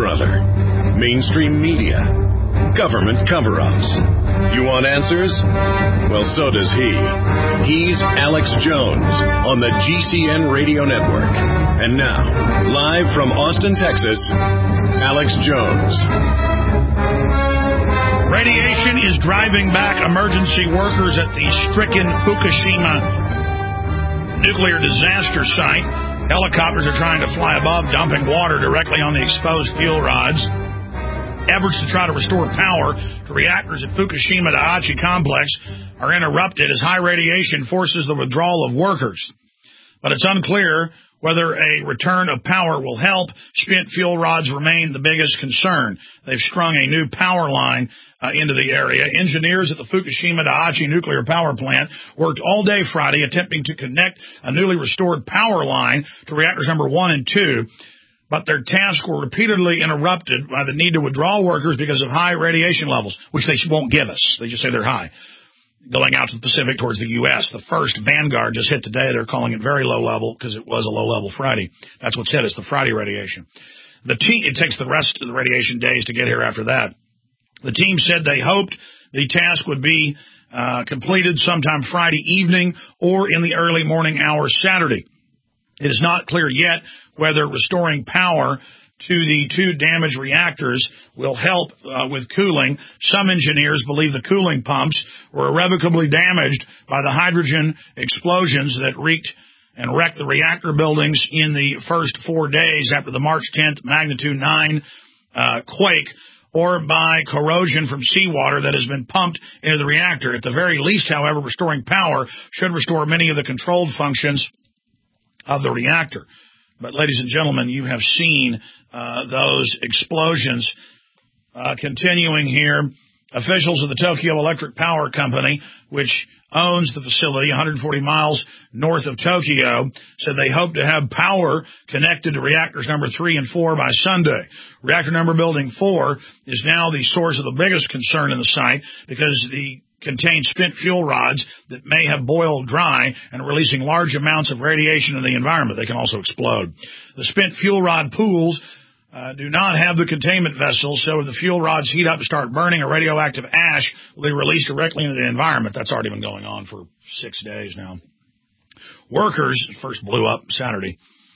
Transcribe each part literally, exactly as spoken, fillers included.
brother. Mainstream media. Government cover-ups. You want answers? Well, so does he. He's Alex Jones on the G C N Radio Network. And now, live from Austin, Texas, Alex Jones. Radiation is driving back emergency workers at the stricken Fukushima nuclear disaster site. Helicopters are trying to fly above, dumping water directly on the exposed fuel rods. Efforts to try to restore power to reactors at Fukushima Daiichi complex are interrupted as high radiation forces the withdrawal of workers. But it's unclear whether a return of power will help. Spent fuel rods remain the biggest concern. They've strung a new power line uh, into the area. Engineers at the Fukushima Daiichi nuclear power plant worked all day Friday attempting to connect a newly restored power line to reactors number one and two. But their tasks were repeatedly interrupted by the need to withdraw workers because of high radiation levels, which they won't give us. They just say they're high. Going out to the Pacific towards the U S. The first Vanguard just hit today. They're calling it very low level because it was a low level Friday. That's what's hit. It's the Friday radiation. The team, it takes the rest of the radiation days to get here after that. The team said they hoped the task would be uh, completed sometime Friday evening or in the early morning hours Saturday. It is not clear yet whether restoring power to the two damaged reactors will help uh, with cooling. Some engineers believe the cooling pumps were irrevocably damaged by the hydrogen explosions that wreaked and wrecked the reactor buildings in the first four days after the March tenth magnitude nine uh, quake, or by corrosion from seawater that has been pumped into the reactor. At the very least, however, restoring power should restore many of the controlled functions of the reactor. But, ladies and gentlemen, you have seen uh, those explosions uh, continuing here. Officials of the Tokyo Electric Power Company, which owns the facility one hundred forty miles north of Tokyo, said they hope to have power connected to reactors number three and four by Sunday. Reactor number building four is now the source of the biggest concern in the site because the contain spent fuel rods that may have boiled dry and releasing large amounts of radiation in the environment. They can also explode. The spent fuel rod pools uh, do not have the containment vessels, so if the fuel rods heat up and start burning, a radioactive ash will be released directly into the environment. That's already been going on for six days now. Workers, first blew up Saturday.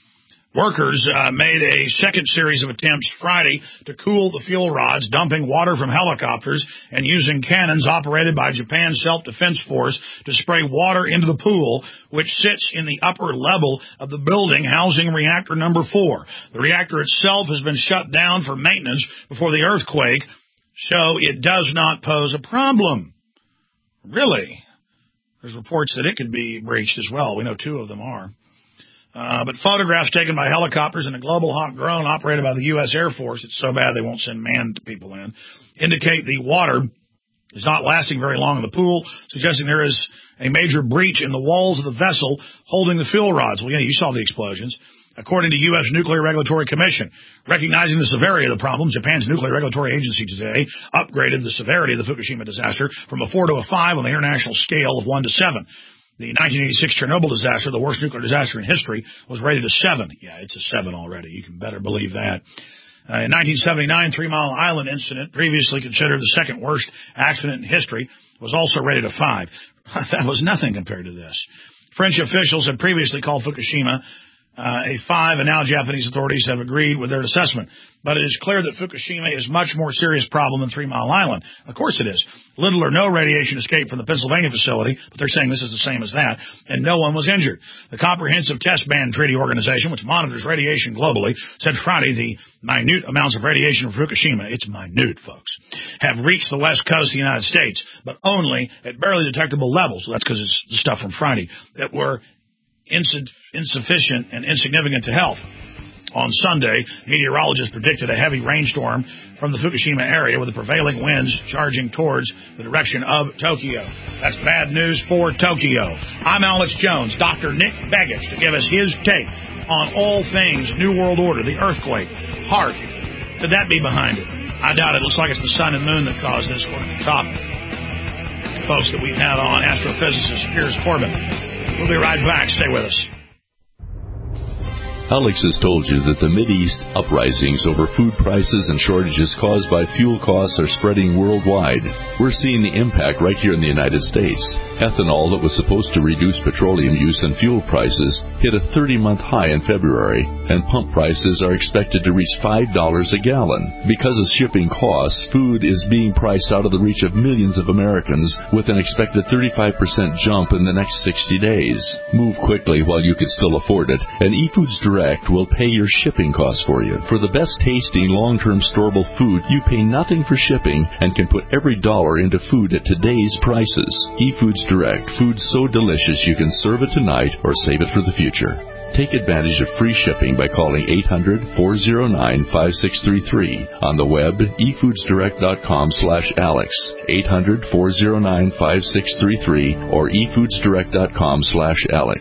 Workers uh, made a second series of attempts Friday to cool the fuel rods, dumping water from helicopters and using cannons operated by Japan's Self-Defense Force to spray water into the pool, which sits in the upper level of the building housing reactor number four. The reactor itself has been shut down for maintenance before the earthquake, so it does not pose a problem. Really? There's reports that it could be breached as well. We know two of them are. Uh, but photographs taken by helicopters and a Global Hawk drone operated by the U S Air Force, it's so bad they won't send manned people in, indicate the water is not lasting very long in the pool, suggesting there is a major breach in the walls of the vessel holding the fuel rods. Well, yeah, you saw the explosions. According to U S Nuclear Regulatory Commission, recognizing the severity of the problem, Japan's Nuclear Regulatory Agency today upgraded the severity of the Fukushima disaster from a four to a five on the international scale of one to seven. The nineteen eighty-six Chernobyl disaster, the worst nuclear disaster in history, was rated a seven. Yeah, it's a seven already. You can better believe that. Uh, in nineteen seventy-nine, Three Mile Island incident, previously considered the second worst accident in history, was also rated a five. That was nothing compared to this. French officials had previously called Fukushima uh, a five, and now Japanese authorities have agreed with their assessment. But it is clear that Fukushima is a much more serious problem than Three Mile Island. Of course it is. Little or no radiation escaped from the Pennsylvania facility, but they're saying this is the same as that, and no one was injured. The Comprehensive Test Ban Treaty Organization, which monitors radiation globally, said Friday the minute amounts of radiation from Fukushima, it's minute, folks, have reached the west coast of the United States, but only at barely detectable levels. Well, that's because it's the stuff from Friday that were insufficient and insignificant to health. On Sunday, meteorologists predicted a heavy rainstorm from the Fukushima area with the prevailing winds charging towards the direction of Tokyo. That's bad news for Tokyo. I'm Alex Jones, Doctor Nick Begich, to give us his take on all things New World Order, the earthquake. Hark, could that be behind it? I doubt it. Looks like it's the sun and moon that caused this, according to the top folks that we've had on, astrophysicist Piers Corbin. We'll be right back. Stay with us. Alex has told you that the Mideast uprisings over food prices and shortages caused by fuel costs are spreading worldwide. We're seeing the impact right here in the United States. Ethanol that was supposed to reduce petroleum use and fuel prices hit a thirty-month high in February, and pump prices are expected to reach five dollars a gallon. Because of shipping costs, food is being priced out of the reach of millions of Americans with an expected thirty-five percent jump in the next sixty days. Move quickly while you can still afford it, and eFoods Direct will pay your shipping costs for you. For the best tasting, long-term storable food, you pay nothing for shipping and can put every dollar into food at today's prices. eFoods Direct, food so delicious you can serve it tonight or save it for the future. Take advantage of free shipping by calling eight hundred, four oh nine, five six three three. On the web, e foods direct dot com slash Alex, eight hundred, four oh nine, five six three three, or e foods direct dot com slash Alex.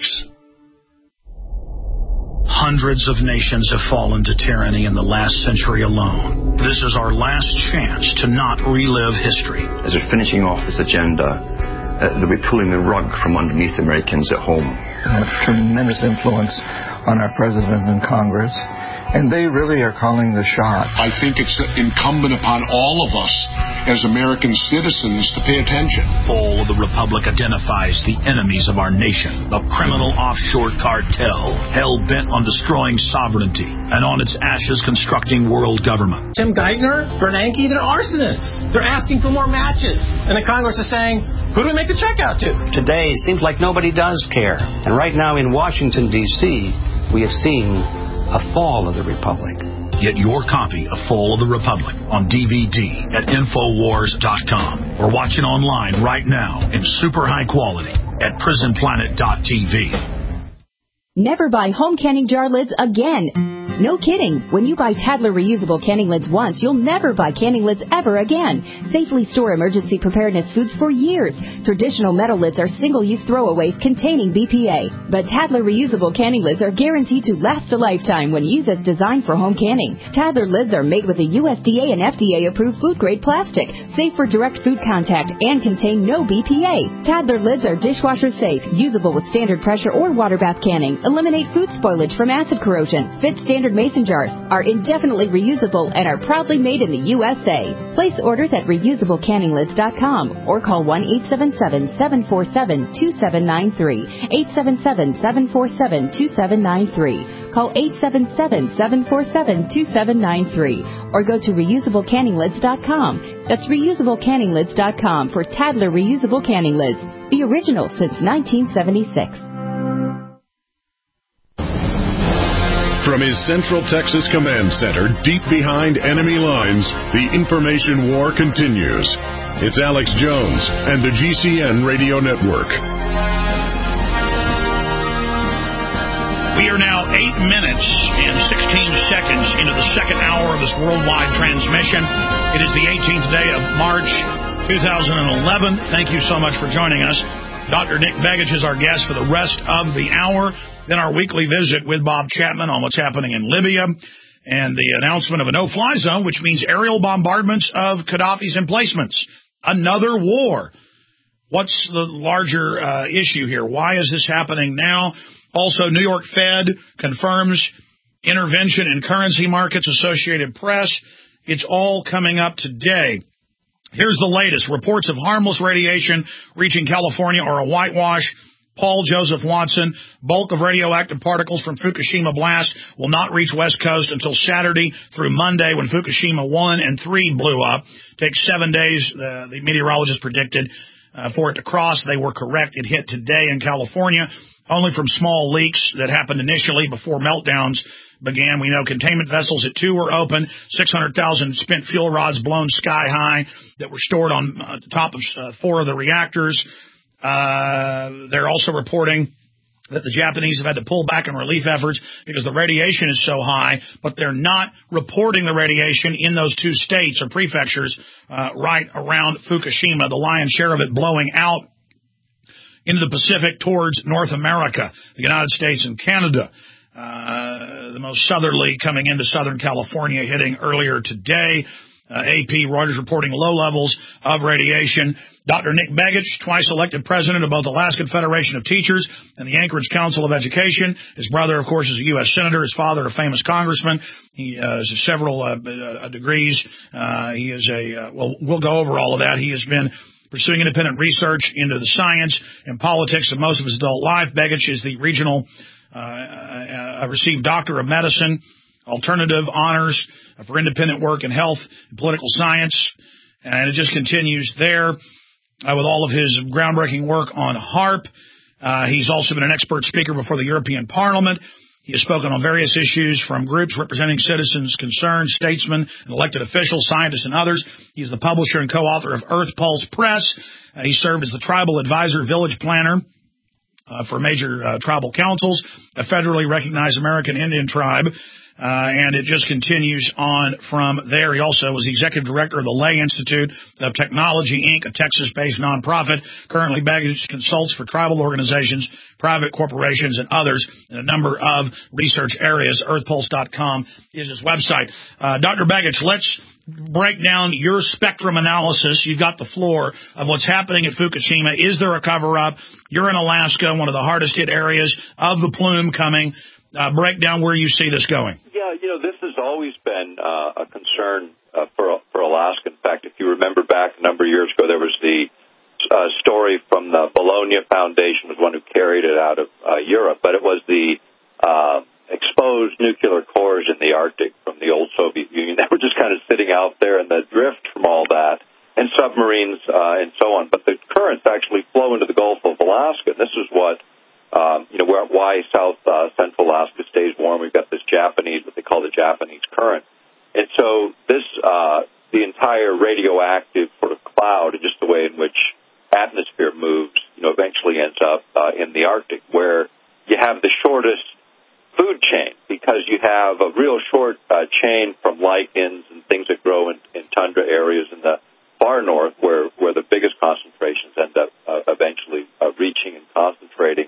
Hundreds of nations have fallen to tyranny in the last century alone. This is our last chance to not relive history. As we're finishing off this agenda, uh, they'll be pulling the rug from underneath Americans at home. Have tremendous influence on our president and Congress, and they really are calling the shots. I think it's incumbent upon all of us as American citizens to pay attention. Fall of the Republic identifies the enemies of our nation, the criminal offshore cartel, hell-bent on destroying sovereignty, and on its ashes constructing world government. Tim Geithner, Bernanke, they're arsonists. They're asking for more matches. And the Congress is saying, who do we make the check out to? Today, it seems like nobody does care. And right now in Washington, D C, we have seen a fall of the Republic. Get your copy of Fall of the Republic on D V D at Infowars dot com or watch it online right now in super high quality at Prison Planet dot T V. Never buy home canning jar lids again. No kidding. When you buy Tadler reusable canning lids once, you'll never buy canning lids ever again. Safely store emergency preparedness foods for years. Traditional metal lids are single-use throwaways containing B P A. But Tadler reusable canning lids are guaranteed to last a lifetime when used as designed for home canning. Tadler lids are made with a U S D A and F D A-approved food-grade plastic, safe for direct food contact, and contain no B P A. Tadler lids are dishwasher safe, usable with standard pressure or water bath canning, eliminate food spoilage from acid corrosion, fit standard mason jars, are indefinitely reusable, and are proudly made in the U S A. Place orders at reusable canning lids dot com or call one eight seven seven, seven four seven, two seven nine three, eight seven seven, seven four seven, two seven nine three. Call eight seven seven, seven four seven, two seven nine three or go to reusable canning lids dot com. That's reusable canning lids dot com for Tadler reusable canning lids, the original since nineteen seventy-six. From his Central Texas Command Center, deep behind enemy lines, the information war continues. It's Alex Jones and the G C N Radio Network. We are now eight minutes and sixteen seconds into the second hour of this worldwide transmission. It is the eighteenth day of March, two thousand eleven. Thank you so much for joining us. Doctor Nick Begich is our guest for the rest of the hour. Then our weekly visit with Bob Chapman on what's happening in Libya and the announcement of a no-fly zone, which means aerial bombardments of Gaddafi's emplacements. Another war. What's the larger uh, issue here? Why is this happening now? Also, New York Fed confirms intervention in currency markets, Associated Press. It's all coming up today. Here's the latest. Reports of harmless radiation reaching California are a whitewash. Paul Joseph Watson, bulk of radioactive particles from Fukushima blast will not reach West Coast until Saturday through Monday when Fukushima one and three blew up. Takes seven days, the, the meteorologists predicted, uh, for it to cross. They were correct. It hit today in California, only from small leaks that happened initially before meltdowns began. We know containment vessels at two were open, six hundred thousand spent fuel rods blown sky high that were stored on uh, top of uh, four of the reactors. Uh, they're also reporting that the Japanese have had to pull back on relief efforts because the radiation is so high, but they're not reporting the radiation in those two states or prefectures uh, right around Fukushima, the lion's share of it blowing out into the Pacific towards North America, the United States and Canada. Uh, the most southerly coming into Southern California, hitting earlier today. Uh, A P, Reuters reporting low levels of radiation. Doctor Nick Begich, twice elected president of both Alaskan Federation of Teachers and the Anchorage Council of Education. His brother, of course, is a U S senator. His father, a famous congressman. He uh, has several uh, uh, degrees. Uh, he is a, uh, well, we'll go over all of that. He has been pursuing independent research into the science and politics of most of his adult life. Begich is the regional, uh, uh, received Doctor of Medicine, alternative honors for independent work in health and political science, and it just continues there uh, with all of his groundbreaking work on HAARP. Uh, he's also been an expert speaker before the European Parliament. He has spoken on various issues from groups representing citizens' concerns, statesmen, and elected officials, scientists, and others. He's the publisher and co-author of Earth Pulse Press. Uh, he served as the tribal advisor, village planner uh, for major uh, tribal councils, a federally recognized American Indian tribe. Uh, and it just continues on from there. He also was the executive director of the Lay Institute of Technology, Incorporated, a Texas-based nonprofit. Currently, Begich consults for tribal organizations, private corporations, and others in a number of research areas. earth pulse dot com is his website. Uh, Doctor Begich, let's break down your spectrum analysis. You've got the floor of what's happening at Fukushima. Is there a cover-up? You're in Alaska, one of the hardest-hit areas of the plume coming. Uh, break down where you see this going. Yeah, you know, this has always been uh, a concern uh, for for Alaska. In fact, if you remember back a number of years ago, there was the uh, story from the Bologna Foundation, was one who carried it out of uh, Europe, but it was the uh, exposed nuclear cores in the Arctic from the old Soviet Union that were just kind of sitting out there, and the drift from all that, and submarines uh, and so on. But the currents actually flow into the Gulf of Alaska, and this is what Um, you know, where, why South uh, Central Alaska stays warm. We've got this Japanese, what they call the Japanese current. And so this, uh, the entire radioactive sort of cloud, and just the way in which atmosphere moves, you know, eventually ends up uh, in the Arctic, where you have the shortest food chain, because you have a real short uh, chain from lichens and things that grow in, in tundra areas in the far north, where, where the biggest concentrations end up uh, eventually uh, reaching and concentrating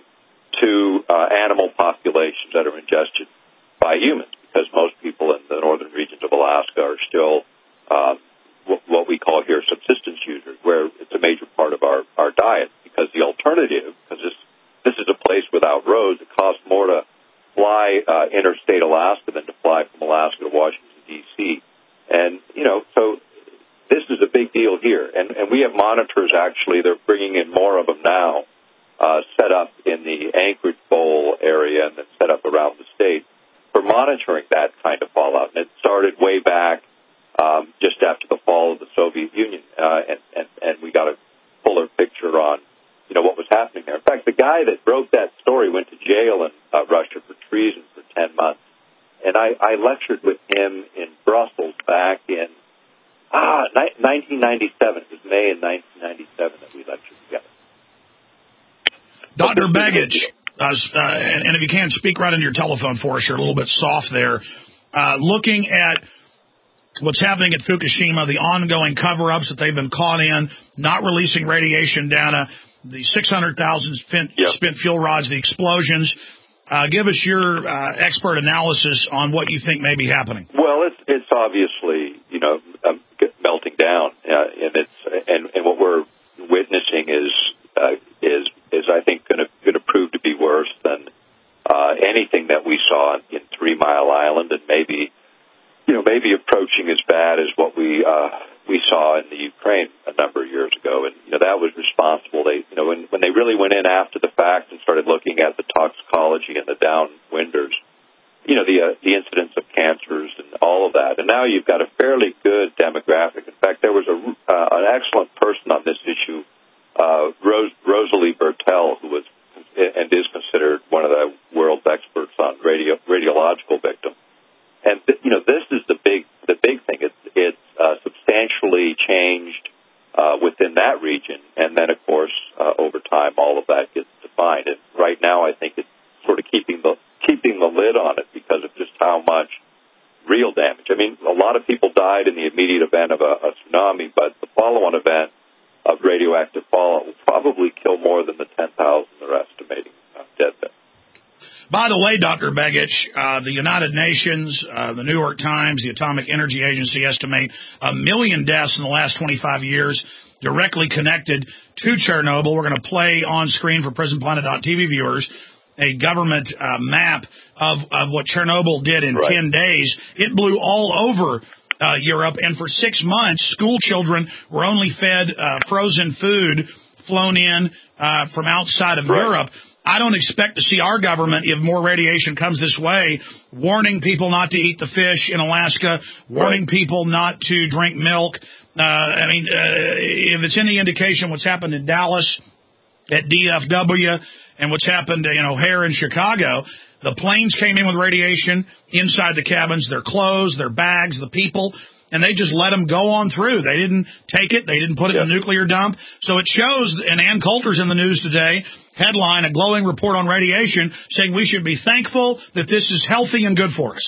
to uh, animal populations that are ingested by humans, because most people in the northern regions of Alaska are still um, w- what we call here subsistence users, where it's a major part of our, our diet, because the alternative, because this, this is a place without roads, it costs more to fly uh, interstate Alaska than to fly from Alaska to Washington, D C And, you know, so this is a big deal here. And, and we have monitors, actually. They're bringing in more of them now. Uh, set up in the Anchorage Bowl area and then set up around the state for monitoring that kind of fallout. And it started way back um, just after the fall of the Soviet Union, uh, and, and, and we got a fuller picture on, you know, what was happening there. In fact, the guy that wrote that story went to jail in uh, Russia for treason for ten months. And I, I lectured with him in Brussels back in ah, nineteen ninety-seven. It was May in nineteen ninety-seven that we lectured together. Doctor Begich, uh, uh, and, and if you can, speak right into your telephone for us. You're a little bit soft there. Uh, looking at what's happening at Fukushima, the ongoing cover-ups that they've been caught in, not releasing radiation data, the six hundred thousand spent, yep. spent fuel rods, the explosions. Uh, give us your uh, expert analysis on what you think may be happening. Well, it's, it's obviously, you know, um, melting down, uh, and it's and, and what we're witnessing is uh, is is I think going to going to prove to be worse than uh, anything that we saw in, in Three Mile Island, and maybe you know maybe approaching as bad as what we uh, we saw in the Ukraine a number of years ago. And you know that was responsible. They you know when when they really went in after the fact and started looking at the toxicology and the downwinders, you know the uh, the incidence of cancers and all of that. And now you've got a fairly good demographic. In fact, there was a uh, an excellent person on this issue. Uh, Rose, Rosalie Bertell, who was and is considered one of the world's experts on radio, radiological victims, and th- you know this is the big the big thing. It's it's uh, substantially changed uh, within that region, and then of course uh, over time all of that gets defined. And right now, I think it's sort of keeping the keeping the lid on it because of just how much real damage. I mean, a lot of people died in the immediate event of a, a tsunami, but the follow-on event of radioactive fallout will probably kill more than the ten thousand they're estimating uh, dead there. By the way, Doctor Begich, uh, the United Nations, uh, the New York Times, the Atomic Energy Agency estimate a million deaths in the last twenty-five years directly connected to Chernobyl. We're going to play on screen for prison planet dot t v viewers a government uh, map of, of what Chernobyl did in right. ten days. It blew all over uh, Europe, and for six months, school children were only fed uh, frozen food flown in uh, from outside of right. Europe. I don't expect to see our government, if more radiation comes this way, warning people not to eat the fish in Alaska, warning right. people not to drink milk. Uh, I mean, uh, if it's any indication what's happened in Dallas at D F W and what's happened in O'Hare in Chicago, the planes came in with radiation inside the cabins, their clothes, their bags, the people, and they just let them go on through. They didn't take it. They didn't put it yeah. in a nuclear dump. So it shows, and Ann Coulter's in the news today, headline, a glowing report on radiation, saying we should be thankful that this is healthy and good for us.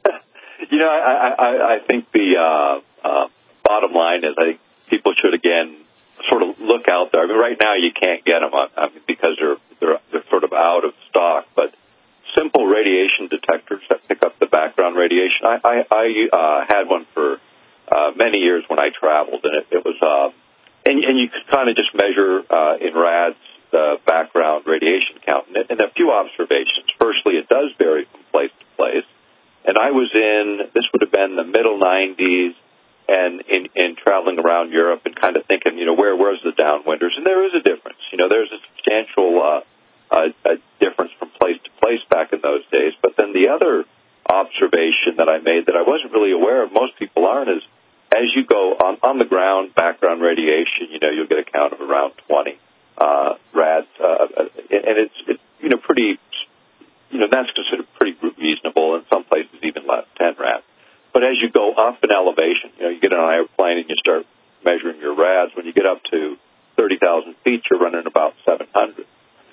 You know, I, I, I think the uh, uh, bottom line is I think people should, again, sort of look out there. I mean, right now you can't get them I mean, because they're, they're, they're sort of out of stock, but simple radiation detectors that pick up the background radiation. I, I, I uh, had one for uh, many years when I traveled, and it, it was, uh, and, and you could kind of just measure uh, in rads the background radiation count. And, and a few observations. Firstly, it does vary from place to place. And I was in, this would have been the middle nineties, and in, in traveling around Europe and kind of thinking, you know, where where's the downwinders? And there is a difference. You know, there's a substantial uh, uh, a difference from place to place back in those days. But then the other observation that I made that I wasn't really aware of, most people aren't, is as you go on, on the ground, background radiation, you know, you'll get a count of around twenty uh, rads. Uh, and it's, it's, you know, pretty, you know, that's considered pretty reasonable. In some places, even less, ten rads. But as you go up in elevation, you know, you get on an airplane and you start measuring your rads. When you get up to thirty thousand feet, you're running about seven hundred.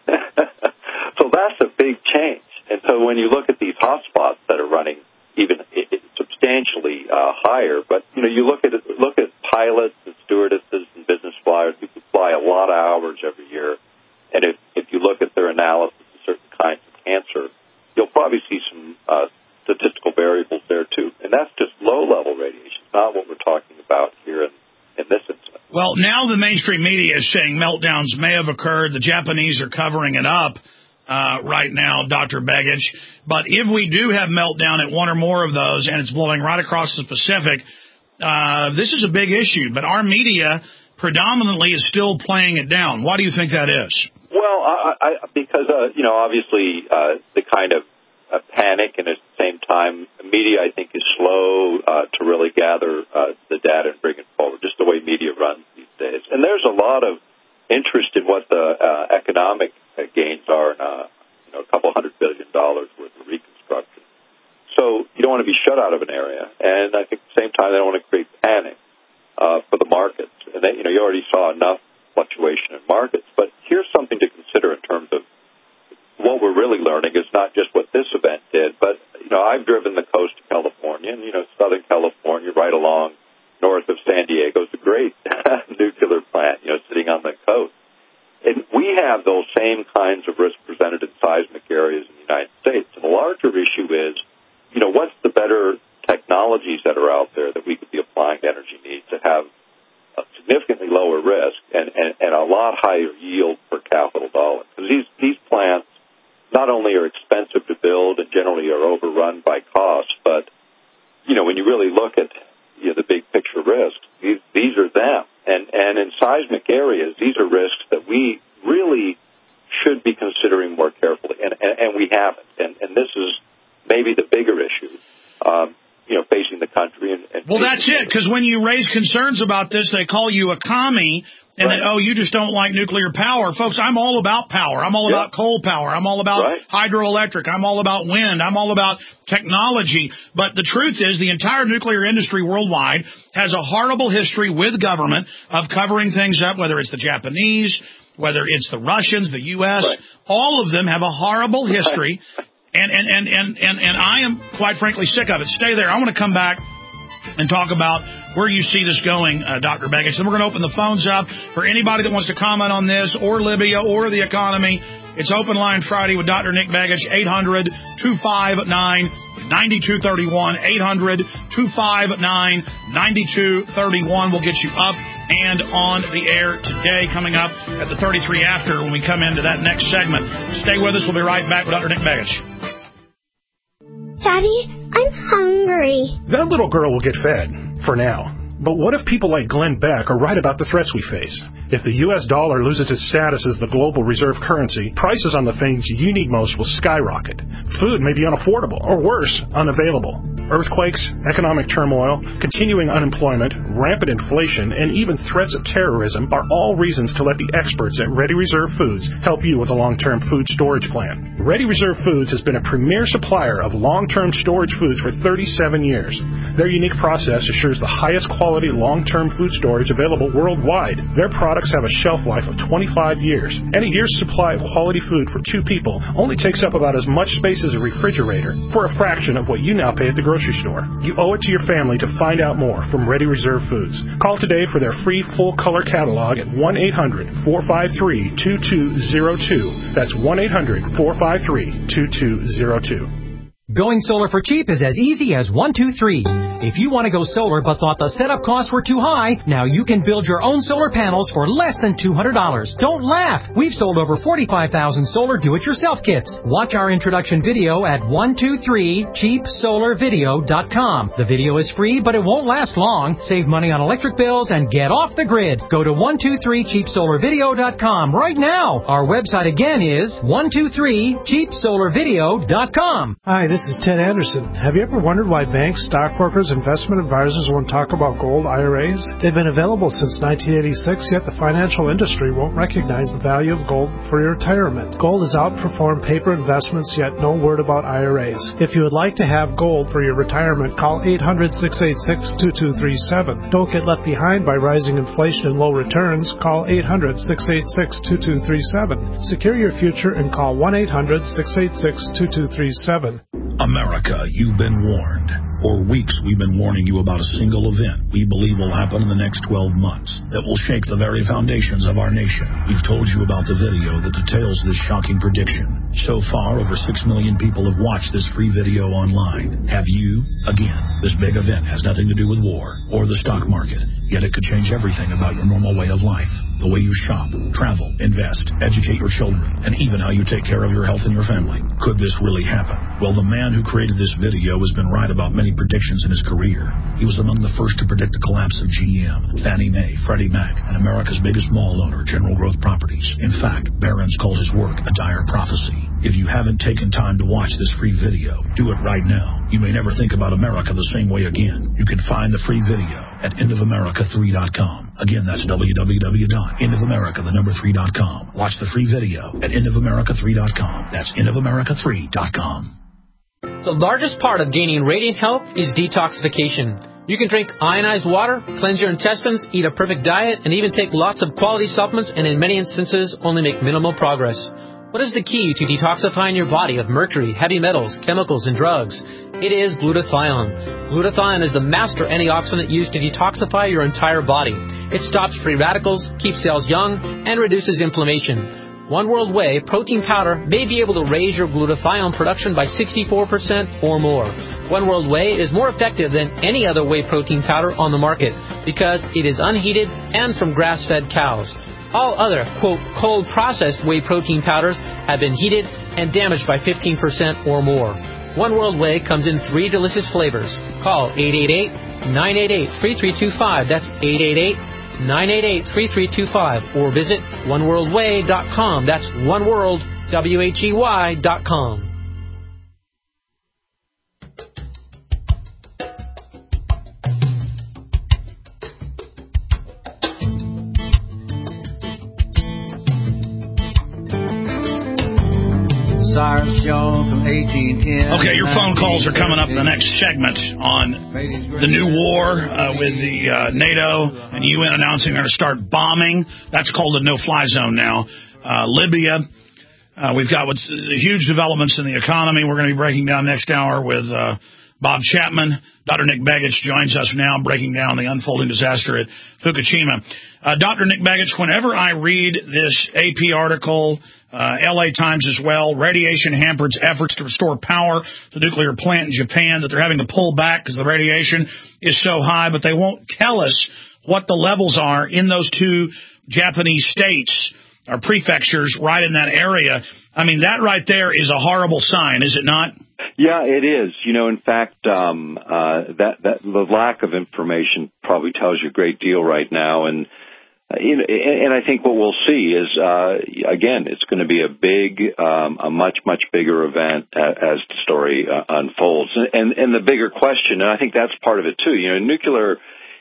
So that's a big change. And so when you look at these hotspots that are running even substantially uh, higher, but, you know, you look at look at pilots and stewardesses and business flyers, people fly a lot of hours every year. And if, if you look at their analysis of certain kinds of cancer, you'll probably see some uh, statistical variables there, too. And that's just low-level radiation, not what we're talking about here in, in this instance. Well, now the mainstream media is saying meltdowns may have occurred. The Japanese are covering it up uh, right now, Doctor Begich. But if we do have meltdown at one or more of those, and it's blowing right across the Pacific, uh, this is a big issue. But our media predominantly is still playing it down. Why do you think that is? Well, I, I, because, uh, you know, obviously uh, the kind of uh, panic, and at the same time, the media, I think, is slow uh, to really gather uh, the data and bring it forward, just the way media runs these days. And there's a lot of interest in what the uh, economic uh, gains are in uh, you know, a couple hundred billion dollars worth of reconstruction. So you don't want to be shut out of an area. And I think at the same time, they don't want to create panic uh, for the markets. And they, you know, you already saw enough fluctuation in markets. But here's something to consider in terms of what we're really learning is not just what this event did, but, you know, I've driven the coast of California, and, you know, Southern California, right along north of San Diego, is a great nuclear plant, you know, sitting on the coast. And we have those same kinds of risks presented in seismic areas in the United States. And the larger issue is, you know, what's the better technologies that are out there that we could be applying to energy needs that have a significantly lower risk and, and, and a lot higher yield per capital dollar? Because these, these plants not only are expensive to build and generally are overrun by cost, but, you know, when you really look at, you know, the big picture risks, these, these are them. And, and in seismic areas, these are risks that we really should be considering more carefully, and, and, and we haven't. And, and this is maybe the bigger issue, um, you know, facing the country. And, and well, that's it, because when you raise concerns about this, they call you a commie. And right. then, oh, you just don't like nuclear power. Folks, I'm all about power. I'm all yeah. about coal power. I'm all about right. hydroelectric. I'm all about wind. I'm all about technology. But the truth is the entire nuclear industry worldwide has a horrible history with government of covering things up, whether it's the Japanese, whether it's the Russians, the U S Right. All of them have a horrible history. Right. And, and, and, and, and, and I am, quite frankly, sick of it. Stay there. I want to come back and talk about where you see this going, uh, Doctor Begich. And we're going to open the phones up for anybody that wants to comment on this or Libya or the economy. It's Open Line Friday with Doctor Nick Begich, eight hundred, two five nine, nine two three one, eight hundred, two five nine, nine two three one. We'll get you up and on the air today, coming up at the thirty-three after when we come into that next segment. Stay with us. We'll be right back with Doctor Nick Begich. Daddy, I'm hungry. That little girl will get fed, for now. But what if people like Glenn Beck are right about the threats we face? If the U S dollar loses its status as the global reserve currency, prices on the things you need most will skyrocket. Food may be unaffordable, or worse, unavailable. Earthquakes, economic turmoil, continuing unemployment, rampant inflation, and even threats of terrorism are all reasons to let the experts at Ready Reserve Foods help you with a long-term food storage plan. Ready Reserve Foods has been a premier supplier of long-term storage foods for thirty-seven years. Their unique process assures the highest quality long-term food storage available worldwide. Their products have a shelf life of twenty-five years, and a year's supply of quality food for two people only takes up about as much space as a refrigerator for a fraction of what you now pay at the grocery store. You owe it to your family to find out more from Ready Reserve Foods. Call today for their free full-color catalog at one eight hundred, four five three, two two zero two. That's one eight hundred, four five three, two two zero two. Going solar for cheap is as easy as one, two, three. If you want to go solar but thought the setup costs were too high, now you can build your own solar panels for less than two hundred dollars. Don't laugh! We've sold over forty-five thousand solar do-it-yourself kits. Watch our introduction video at one two three cheap solar video dot com. The video is free, but it won't last long. Save money on electric bills and get off the grid. Go to one two three cheap solar video dot com right now. Our website again is one two three cheap solar video dot com. Hi, this This is Ted Anderson. Have you ever wondered why banks, stockbrokers, investment advisors won't talk about gold I R As? They've been available since nineteen eighty-six, yet the financial industry won't recognize the value of gold for your retirement. Gold has outperformed paper investments, yet no word about I R As. If you would like to have gold for your retirement, call eight hundred, six eight six, two two three seven. Don't get left behind by rising inflation and low returns. Call eight hundred, six eight six, two two three seven. Secure your future and call one eight hundred, six eight six, two two three seven. America, you've been warned. For weeks, we've been warning you about a single event we believe will happen in the next twelve months that will shake the very foundations of our nation. We've told you about the video that details this shocking prediction. So far, over six million people have watched this free video online. Have you? Again, this big event has nothing to do with war or the stock market, yet it could change everything about your normal way of life. The way you shop, travel, invest, educate your children, and even how you take care of your health and your family. Could this really happen? Well, the man who created this video has been right about many predictions in his career. He was among the first to predict the collapse of G M, Fannie Mae, Freddie Mac, and America's biggest mall owner, General Growth Properties. In fact, Barron's called his work a dire prophecy. If you haven't taken time to watch this free video, do it right now. You may never think about America the same way again. You can find the free video at end of america three dot com. Again, that's w w w dot end of america the number three dot com. Watch the free video at end of america three dot com. That's end of america three dot com. The largest part of gaining radiant health is detoxification. You can drink ionized water, cleanse your intestines, eat a perfect diet, and even take lots of quality supplements and in many instances only make minimal progress. What is the key to detoxifying your body of mercury, heavy metals, chemicals, and drugs? It is glutathione. Glutathione is the master antioxidant used to detoxify your entire body. It stops free radicals, keeps cells young, and reduces inflammation. One World Whey protein powder may be able to raise your glutathione production by sixty-four percent or more. One World Whey is more effective than any other whey protein powder on the market because it is unheated and from grass-fed cows. All other, quote, cold-processed whey protein powders have been heated and damaged by fifteen percent or more. One World Whey comes in three delicious flavors. Call eight eight eight, nine eight eight, three three two five. That's eight eight eight, nine eight eight, three three two five. Or visit one world way dot com. That's oneworld, W H E Y dot com. Okay, your phone calls are coming up in the next segment on the new war uh, with the uh, NATO and U N announcing they're going to start bombing. That's called a no-fly zone now. Uh, Libya. Uh, we've got what's uh, huge developments in the economy. We're going to be breaking down next hour with uh, Bob Chapman. Doctor Nick Begich joins us now, breaking down the unfolding disaster at Fukushima. Uh, Doctor Nick Begich, whenever I read this A P article Uh, L A Times as well. Radiation hampers efforts to restore power to nuclear plant in Japan that they're having to pull back because the radiation is so high, but they won't tell us what the levels are in those two Japanese states or prefectures right in that area. I mean, that right there is a horrible sign, is it not? Yeah, it is. You know, in fact, um, uh, that, that the lack of information probably tells you a great deal right now. And, uh, you know, and I think what we'll see is, uh, again, it's going to be a big, um, a much, much bigger event as the story uh, unfolds. And, and, and the bigger question, and I think that's part of it too, you know, nuclear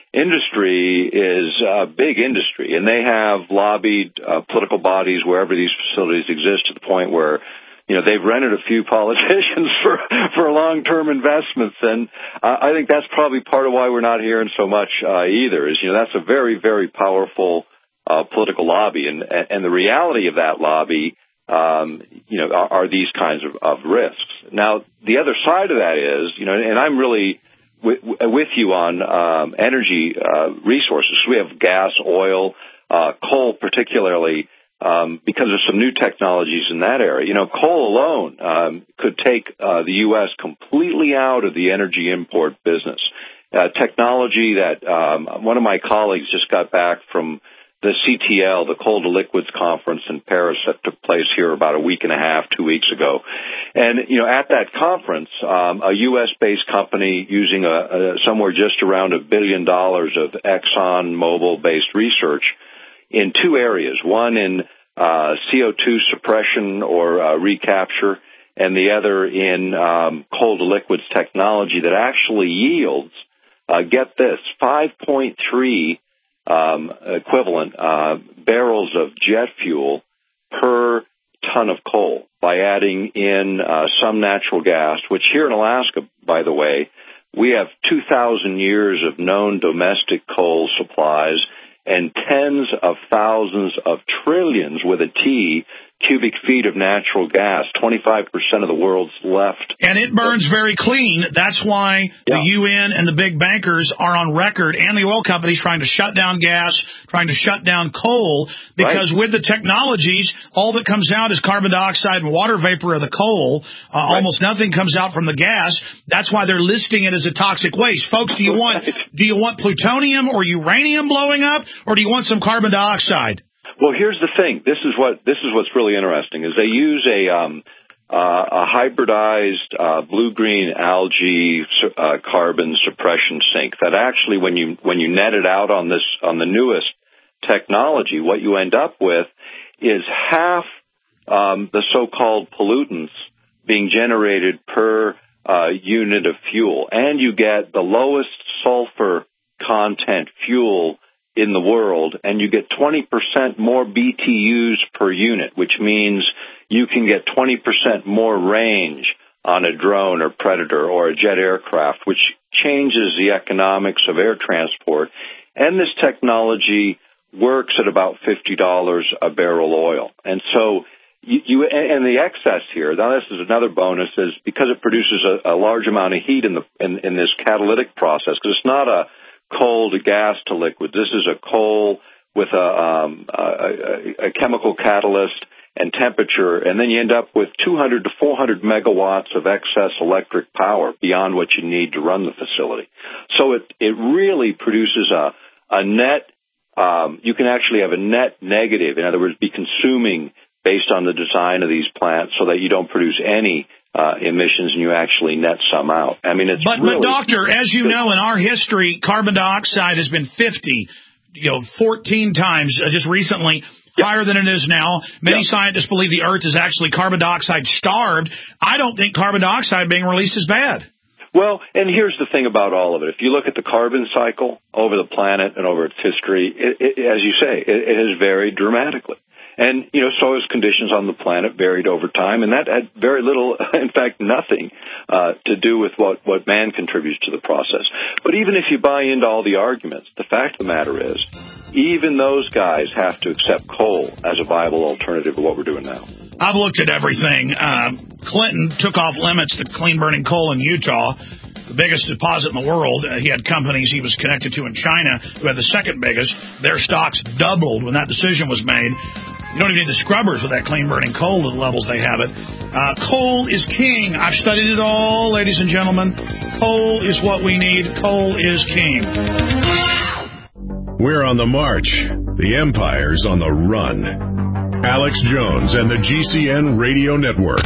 industry is a big industry, and they have lobbied uh, political bodies wherever these facilities exist to the point where, you know, they've rented a few politicians for for long-term investments, and uh, I think that's probably part of why we're not hearing so much uh, either. Is, you know, that's a very, very powerful uh, political lobby, and and the reality of that lobby, um, you know, are, are these kinds of, of risks. Now, the other side of that is, you know, and I'm really with, with you on um, energy uh, resources. We have gas, oil, uh, coal particularly, um, because of some new technologies in that area. You know, coal alone um, could take uh, the U S completely out of the energy import business. Uh, technology that um, one of my colleagues just got back from the C T L, the Coal to Liquids Conference in Paris that took place here about a week and a half, two weeks ago. And, you know, at that conference, um, a U S-based company using a, a somewhere just around a billion dollars of Exxon Mobil-based research in two areas, one in uh, C O two suppression or uh, recapture, and the other in um, coal to liquids technology that actually yields, uh, get this, five point three Um, equivalent uh, barrels of jet fuel per ton of coal by adding in uh, some natural gas, which here in Alaska, by the way, we have two thousand years of known domestic coal supplies and tens of thousands of trillions with a T cubic feet of natural gas, twenty-five percent of the world's left. And it burns very clean. That's why yeah. the U N and the big bankers are on record, and the oil companies trying to shut down gas, trying to shut down coal, because right. with the technologies, all that comes out is carbon dioxide and water vapor of the coal. Uh, right. Almost nothing comes out from the gas. That's why they're listing it as a toxic waste. Folks, do you want do you want plutonium or uranium blowing up, or do you want some carbon dioxide? Well, here's the thing. This is what this is what's really interesting is they use a um, uh, a hybridized uh, blue-green algae uh, carbon suppression sink that actually, when you when you net it out on this on the newest technology, what you end up with is half um, the so-called pollutants being generated per uh, unit of fuel, and you get the lowest sulfur content fuel in the world, and you get twenty percent more B T Us per unit, which means you can get twenty percent more range on a drone or Predator or a jet aircraft, which changes the economics of air transport. And this technology works at about fifty dollars a barrel oil. And so you, you and the excess here, now this is another bonus, is because it produces a, a large amount of heat in the in, in this catalytic process, because it's not a coal to gas to liquid. This is a coal with a, um, a, a, a chemical catalyst and temperature, and then you end up with two hundred to four hundred megawatts of excess electric power beyond what you need to run the facility. So it, it really produces a, a net, um, you can actually have a net negative, in other words, be consuming based on the design of these plants so that you don't produce any Uh, emissions, and you actually net some out. I mean, it's but, really... But, Doctor, as you know, in our history, carbon dioxide has been fifty, you know, fourteen times uh, just recently, yep. higher than it is now. Many yep. scientists believe the Earth is actually carbon dioxide starved. I don't think carbon dioxide being released is bad. Well, and here's the thing about all of it. If you look at the carbon cycle over the planet and over its history, it, it, as you say, it, it has varied dramatically. And, you know, so has conditions on the planet varied over time, and that had very little, in fact, nothing uh, to do with what, what man contributes to the process. But even if you buy into all the arguments, the fact of the matter is, even those guys have to accept coal as a viable alternative to what we're doing now. I've looked at everything. Uh, Clinton took off limits to clean-burning coal in Utah, the biggest deposit in the world. Uh, he had companies he was connected to in China who had the second biggest. Their stocks doubled when that decision was made. You don't even need the scrubbers with that clean-burning coal to the levels they have it. Uh, coal is king. I've studied it all, ladies and gentlemen. Coal is what we need. Coal is king. We're on the march. The empire's on the run. Alex Jones and the G C N Radio Network.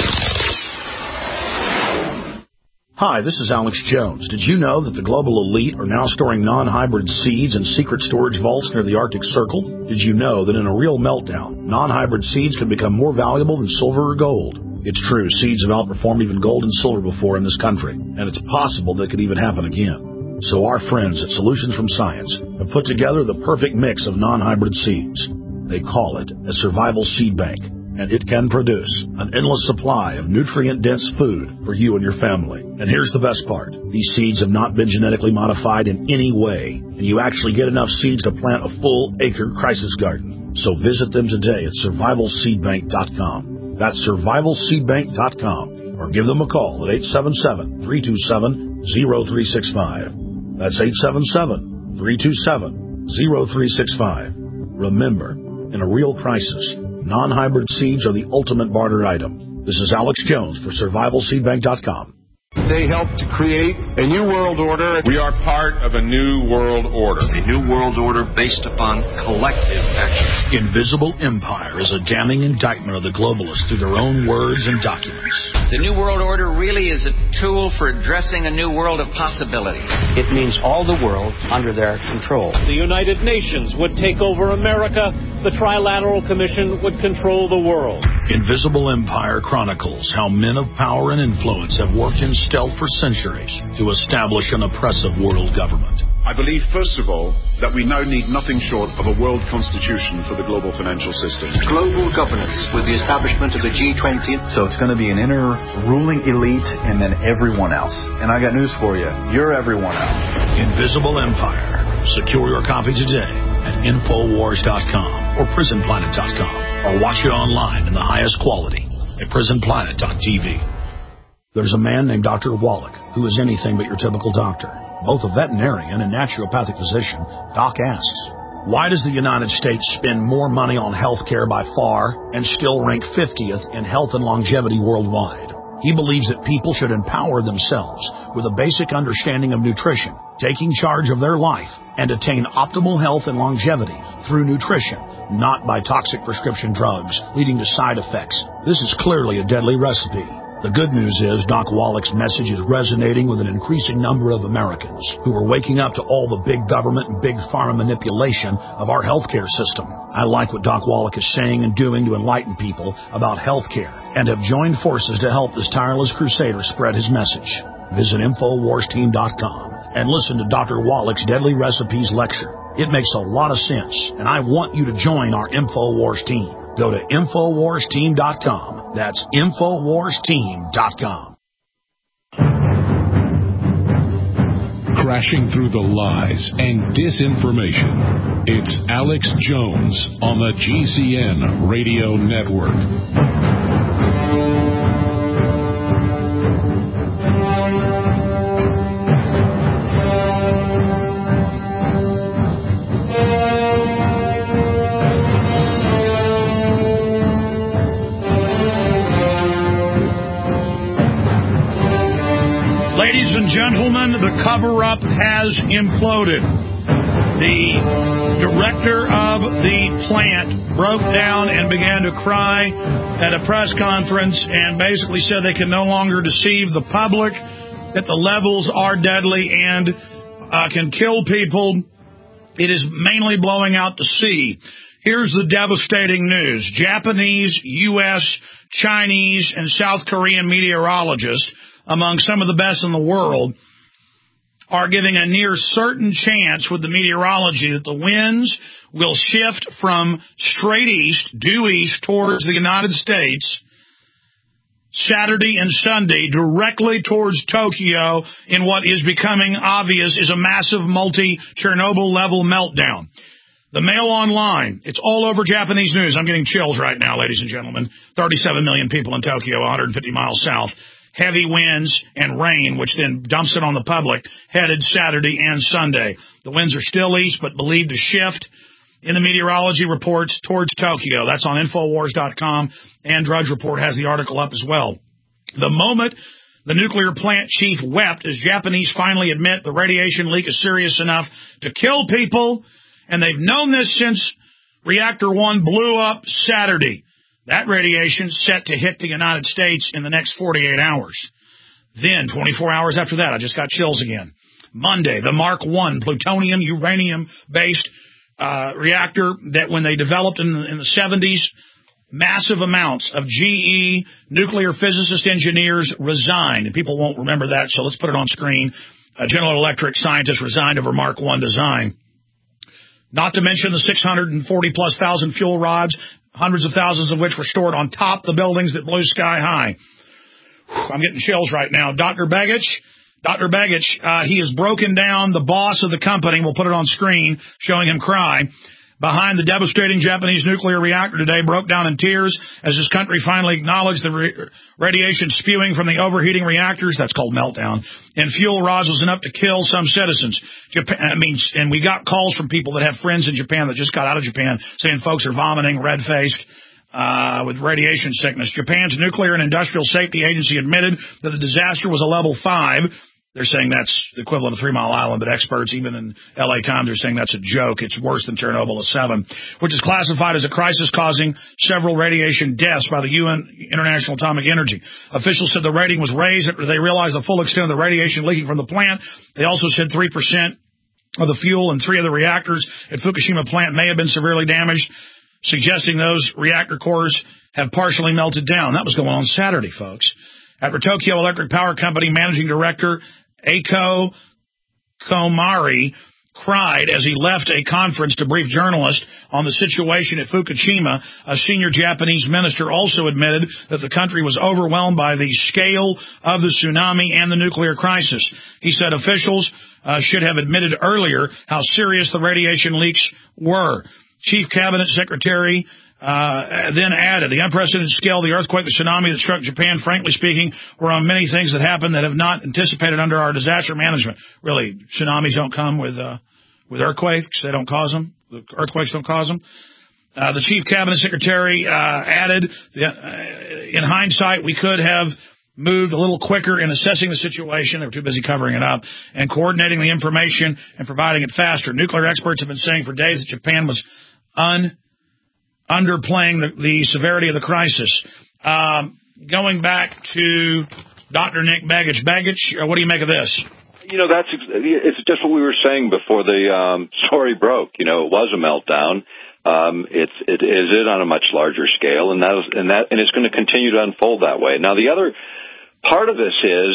Hi, this is Alex Jones. Did you know that the global elite are now storing non-hybrid seeds in secret storage vaults near the Arctic Circle? Did you know that in a real meltdown, non-hybrid seeds can become more valuable than silver or gold? It's true, seeds have outperformed even gold and silver before in this country, and it's possible that could even happen again. So our friends at Solutions from Science have put together the perfect mix of non-hybrid seeds. They call it a survival seed bank, and it can produce an endless supply of nutrient-dense food for you and your family. And here's the best part. These seeds have not been genetically modified in any way, and you actually get enough seeds to plant a full-acre crisis garden. So visit them today at survival seed bank dot com. That's survival seed bank dot com, or give them a call at eight seven seven, three two seven, zero three six five. That's eight seven seven, three two seven, zero three six five. Remember, in a real crisis, non-hybrid seeds are the ultimate barter item. This is Alex Jones for survival seed bank dot com. They helped to create a new world order. We are part of a new world order. A new world order based upon collective action. Invisible Empire is a damning indictment of the globalists through their own words and documents. The new world order really is a tool for addressing a new world of possibilities. It means all the world under their control. The United Nations would take over America. The Trilateral Commission would control the world. Invisible Empire chronicles how men of power and influence have worked in stealth for centuries to establish an oppressive world government. I believe, first of all, that we now need nothing short of a world constitution for the global financial system. Global governance with the establishment of the G twenty. So it's going to be an inner ruling elite and then everyone else. And I got news for you. You're everyone else. Invisible Empire. Secure your copy today at infowars dot com or prison planet dot com, or watch it online in the highest quality at prison planet dot t v. There's a man named Doctor Wallach who is anything but your typical doctor. Both a veterinarian and naturopathic physician, Doc asks, why does the United States spend more money on health care by far and still rank fiftieth in health and longevity worldwide? He believes that people should empower themselves with a basic understanding of nutrition, taking charge of their life, and attain optimal health and longevity through nutrition, not by toxic prescription drugs leading to side effects. This is clearly a deadly recipe. The good news is Doc Wallach's message is resonating with an increasing number of Americans who are waking up to all the big government and big pharma manipulation of our healthcare system. I like what Doc Wallach is saying and doing to enlighten people about healthcare and have joined forces to help this tireless crusader spread his message. Visit infowars team dot com and listen to Doctor Wallach's Deadly Recipes lecture. It makes a lot of sense, and I want you to join our InfoWars team. Go to infowars team dot com. That's infowars team dot com. Crashing through the lies and disinformation. It's Alex Jones on the G C N Radio Network. Ladies and gentlemen, the cover-up has imploded. The director of the plant broke down and began to cry at a press conference and basically said they can no longer deceive the public, that the levels are deadly and uh, can kill people. It is mainly blowing out to sea. Here's the devastating news. Japanese, U S, Chinese, and South Korean meteorologists, among some of the best in the world, are giving a near certain chance with the meteorology that the winds will shift from straight east, due east, towards the United States Saturday and Sunday, directly towards Tokyo, in what is becoming obvious is a massive multi-Chernobyl level meltdown. The Mail Online, it's all over Japanese news. I'm getting chills right now, ladies and gentlemen. thirty-seven million people in Tokyo, one hundred fifty miles south. Heavy winds and rain, which then dumps it on the public, headed Saturday and Sunday. The winds are still east, but believed to shift in the meteorology reports towards Tokyo. That's on Infowars dot com, and Drudge Report has the article up as well. The moment the nuclear plant chief wept as Japanese finally admit the radiation leak is serious enough to kill people, and they've known this since Reactor one blew up Saturday. That radiation set to hit the United States in the next forty-eight hours. Then, twenty-four hours after that, I just got chills again. Monday, the Mark one plutonium, uranium-based uh, reactor that when they developed in the, in the seventies, massive amounts of G E nuclear physicist engineers resigned. And people won't remember that, so let's put it on screen. Uh, General Electric scientists resigned over Mark one design. Not to mention the six hundred forty plus thousand fuel rods, hundreds of thousands of which were stored on top the buildings that blew sky high. Whew, I'm getting chills right now. Doctor Begich, Doctor Begich, uh, he has broken down the boss of the company. We'll put it on screen, showing him cry. Behind the devastating Japanese nuclear reactor today, broke down in tears as his country finally acknowledged the re- radiation spewing from the overheating reactors, that's called meltdown, and fuel rods was enough to kill some citizens. Japan, I mean, and we got calls from people that have friends in Japan that just got out of Japan saying folks are vomiting, red-faced, uh, with radiation sickness. Japan's Nuclear and Industrial Safety Agency admitted that the disaster was a level five. They're saying that's the equivalent of Three Mile Island, but experts, even in L A Times, are saying that's a joke. It's worse than Chernobyl, a seven, which is classified as a crisis causing several radiation deaths by the U N International Atomic Energy. Officials said the rating was raised after they realized the full extent of the radiation leaking from the plant. They also said three percent of the fuel in three of the reactors at Fukushima plant may have been severely damaged, suggesting those reactor cores have partially melted down. That was going on Saturday, folks. After Tokyo Electric Power Company Managing Director Eiko Komari cried as he left a conference to brief journalists on the situation at Fukushima, a senior Japanese minister also admitted that the country was overwhelmed by the scale of the tsunami and the nuclear crisis. He said officials uh, should have admitted earlier how serious the radiation leaks were. Chief Cabinet Secretary Uh, then added, the unprecedented scale of the earthquake, the tsunami that struck Japan, frankly speaking, were on many things that happened that have not anticipated under our disaster management. Really, tsunamis don't come with uh, with earthquakes. They don't cause them. The earthquakes don't cause them. Uh, the chief cabinet secretary uh, added, that, uh, in hindsight, we could have moved a little quicker in assessing the situation. They were too busy covering it up and coordinating the information and providing it faster. Nuclear experts have been saying for days that Japan was un underplaying the, the severity of the crisis. Um, going back to Doctor Nick Begich. Begich, what do you make of this? You know, that's it's just what we were saying before the um, story broke. You know, it was a meltdown. Um, it's it is it on a much larger scale, and that is, and that and it's going to continue to unfold that way. Now, the other part of this is,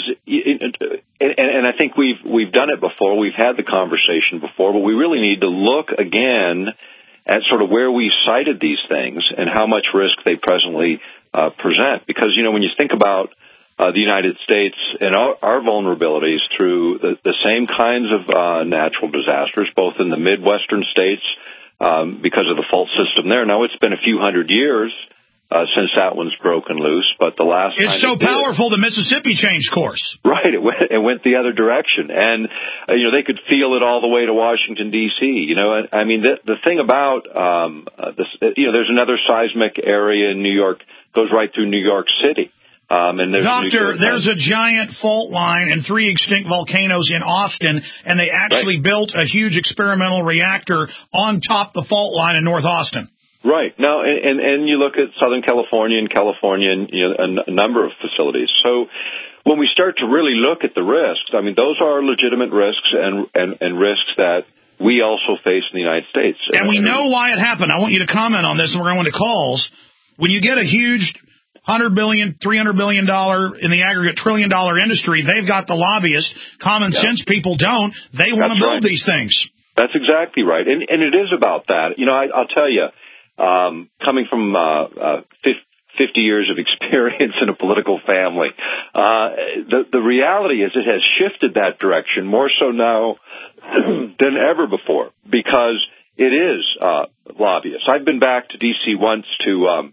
and, and I think we've we've done it before. We've had the conversation before, but we really need to look again at sort of where we cited these things and how much risk they presently uh, present. Because, you know, when you think about uh, the United States and our, our vulnerabilities through the, the same kinds of uh, natural disasters, both in the Midwestern states um, because of the fault system there. Now, it's been a few hundred years Uh, since that one's broken loose, but the last it's time so it powerful, did, the Mississippi changed course. Right, it went, it went the other direction, and uh, you know they could feel it all the way to Washington D C. You know, I, I mean the the thing about um, uh, this, uh, you know, there's another seismic area in New York, goes right through New York City. Um, and there's Doctor, there's a giant fault line and three extinct volcanoes in Austin, and they actually right. built a huge experimental reactor on top the fault line in North Austin. Right. Now, and, and, and you look at Southern California and California and you know, a, n- a number of facilities. So when we start to really look at the risks, I mean, those are legitimate risks and, and, and risks that we also face in the United States. And we know why it happened. I want you to comment on this, and we're going to calls. When you get a huge one hundred billion dollars, three hundred billion dollars in the aggregate trillion dollar industry, they've got the lobbyists. Common yeah. sense people don't. They want to build right. these things. That's exactly right. And, and it is about that. You know, I, I'll tell you, Um, coming from uh, uh, fifty years of experience in a political family, uh, the, the reality is it has shifted that direction more so now than ever before because it is uh, lobbyists. I've been back to D C once to um,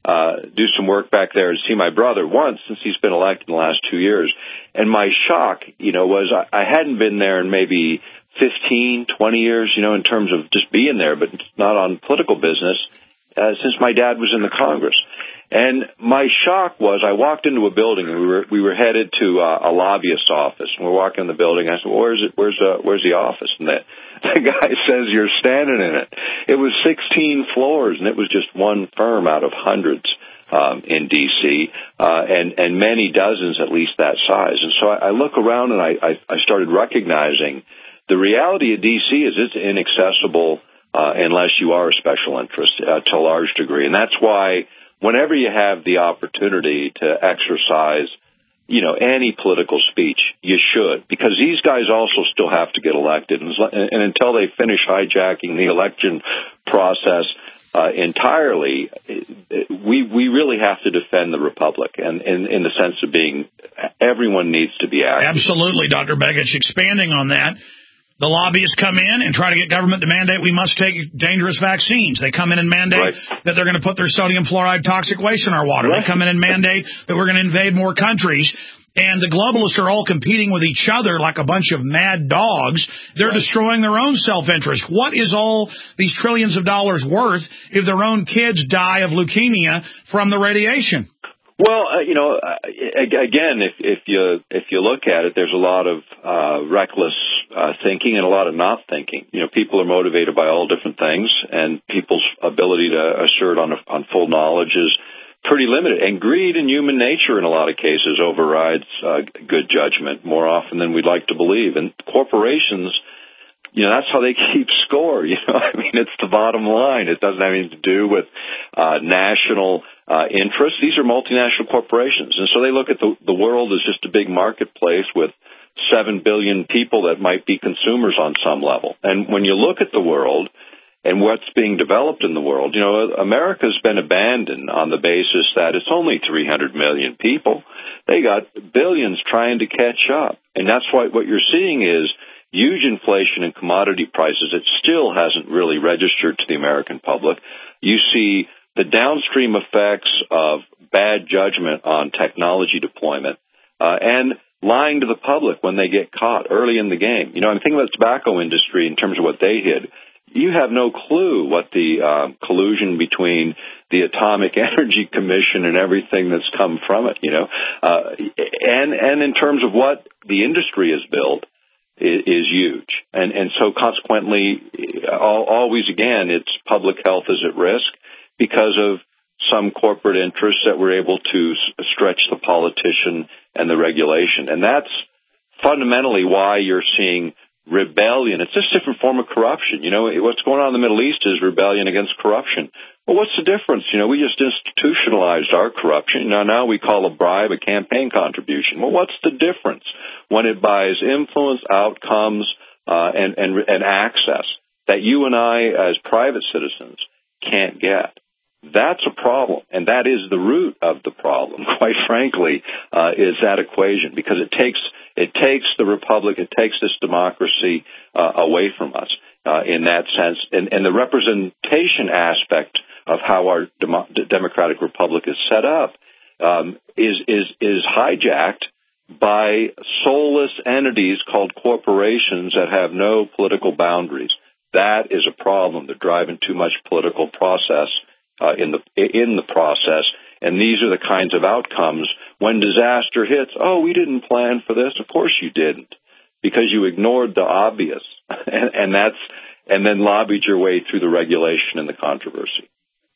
uh, do some work back there and see my brother once since he's been elected in the last two years. And my shock, you know, was I, I hadn't been there in maybe fifteen, twenty years, you know, in terms of just being there, but not on political business, uh, since my dad was in the Congress. And my shock was I walked into a building and we were we were headed to uh, a lobbyist's office. And we're walking in the building. I said, well, where's it? Where's uh, where's the office? And the, the guy says, you're standing in it. It was sixteen floors, and it was just one firm out of hundreds um, in D C, uh, and and many dozens at least that size. And so I, I look around and I, I I started recognizing the reality of D C is it's inaccessible uh, unless you are a special interest uh, to a large degree, and that's why. Whenever you have the opportunity to exercise, you know, any political speech, you should, because these guys also still have to get elected. And, and until they finish hijacking the election process uh, entirely, we we really have to defend the republic, and in, in the sense of being, everyone needs to be active. Absolutely, Doctor Begich. Expanding on that, the lobbyists come in and try to get government to mandate we must take dangerous vaccines. They come in and mandate right. that they're going to put their sodium fluoride toxic waste in our water. Right. They come in and mandate that we're going to invade more countries. And the globalists are all competing with each other like a bunch of mad dogs. They're right. destroying their own self-interest. What is all these trillions of dollars worth if their own kids die of leukemia from the radiation? Well, uh, you know, uh, again, if, if you if you look at it, there's a lot of uh, reckless uh, thinking and a lot of not thinking. You know, people are motivated by all different things, and people's ability to assert on a, on full knowledge is pretty limited. And greed and human nature, in a lot of cases, overrides uh, good judgment more often than we'd like to believe. And corporations, you know, that's how they keep score. You know, I mean, it's the bottom line. It doesn't have anything to do with uh, national uh, interests. These are multinational corporations. And so they look at the, the world as just a big marketplace with seven billion people that might be consumers on some level. And when you look at the world and what's being developed in the world, you know, America's been abandoned on the basis that it's only three hundred million people. They got billions trying to catch up. And that's why what you're seeing is huge inflation in commodity prices. It still hasn't really registered to the American public. You see the downstream effects of bad judgment on technology deployment uh, and lying to the public when they get caught early in the game. You know, I'm thinking about the tobacco industry in terms of what they hid. You have no clue what the uh, collusion between the Atomic Energy Commission and everything that's come from it, you know, uh, and and in terms of what the industry has built is, is huge. And, and so consequently, always again, it's public health is at risk because of some corporate interests that were able to stretch the politician and the regulation. And that's fundamentally why you're seeing rebellion. It's just a different form of corruption. You know, what's going on in the Middle East is rebellion against corruption. Well, what's the difference? You know, we just institutionalized our corruption. Now, now we call a bribe a campaign contribution. Well, what's the difference when it buys influence, outcomes, uh, and, and, and access that you and I as private citizens can't get? That's a problem, and that is the root of the problem, quite frankly, uh, is that equation, because it takes it takes the republic, it takes this democracy uh, away from us uh, in that sense, and, and the representation aspect of how our demo- democratic republic is set up um, is is is hijacked by soulless entities called corporations that have no political boundaries. That is a problem. They're driving too much political process Uh, in the in the process, and these are the kinds of outcomes when disaster hits. Oh, we didn't plan for this. Of course you didn't, because you ignored the obvious, and, and that's and then lobbied your way through the regulation and the controversy.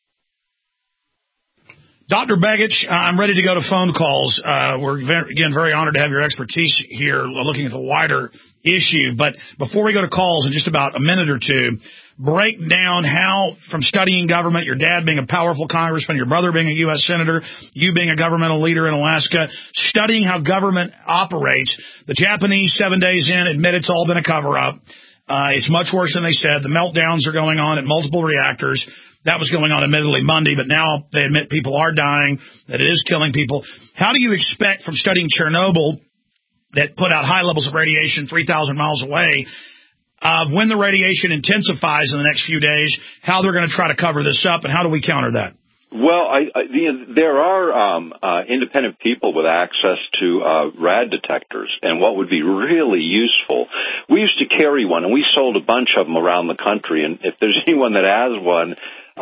Doctor Begich, I'm ready to go to phone calls. Uh, we're, very, again, very honored to have your expertise here looking at the wider issue. But before we go to calls in just about a minute or two, break down how, from studying government, your dad being a powerful congressman, your brother being a U S senator, you being a governmental leader in Alaska, studying how government operates. The Japanese, seven days in, admit it's all been a cover-up. Uh, it's much worse than they said. The meltdowns are going on at multiple reactors. That was going on admittedly Monday, but now they admit people are dying, that it is killing people. How do you expect, from studying Chernobyl, that put out high levels of radiation three thousand miles away, uh, when the radiation intensifies in the next few days, how they're going to try to cover this up, and how do we counter that? Well, I, I, the, there are um, uh, independent people with access to uh, rad detectors, and what would be really useful, we used to carry one, and we sold a bunch of them around the country, and if there's anyone that has one,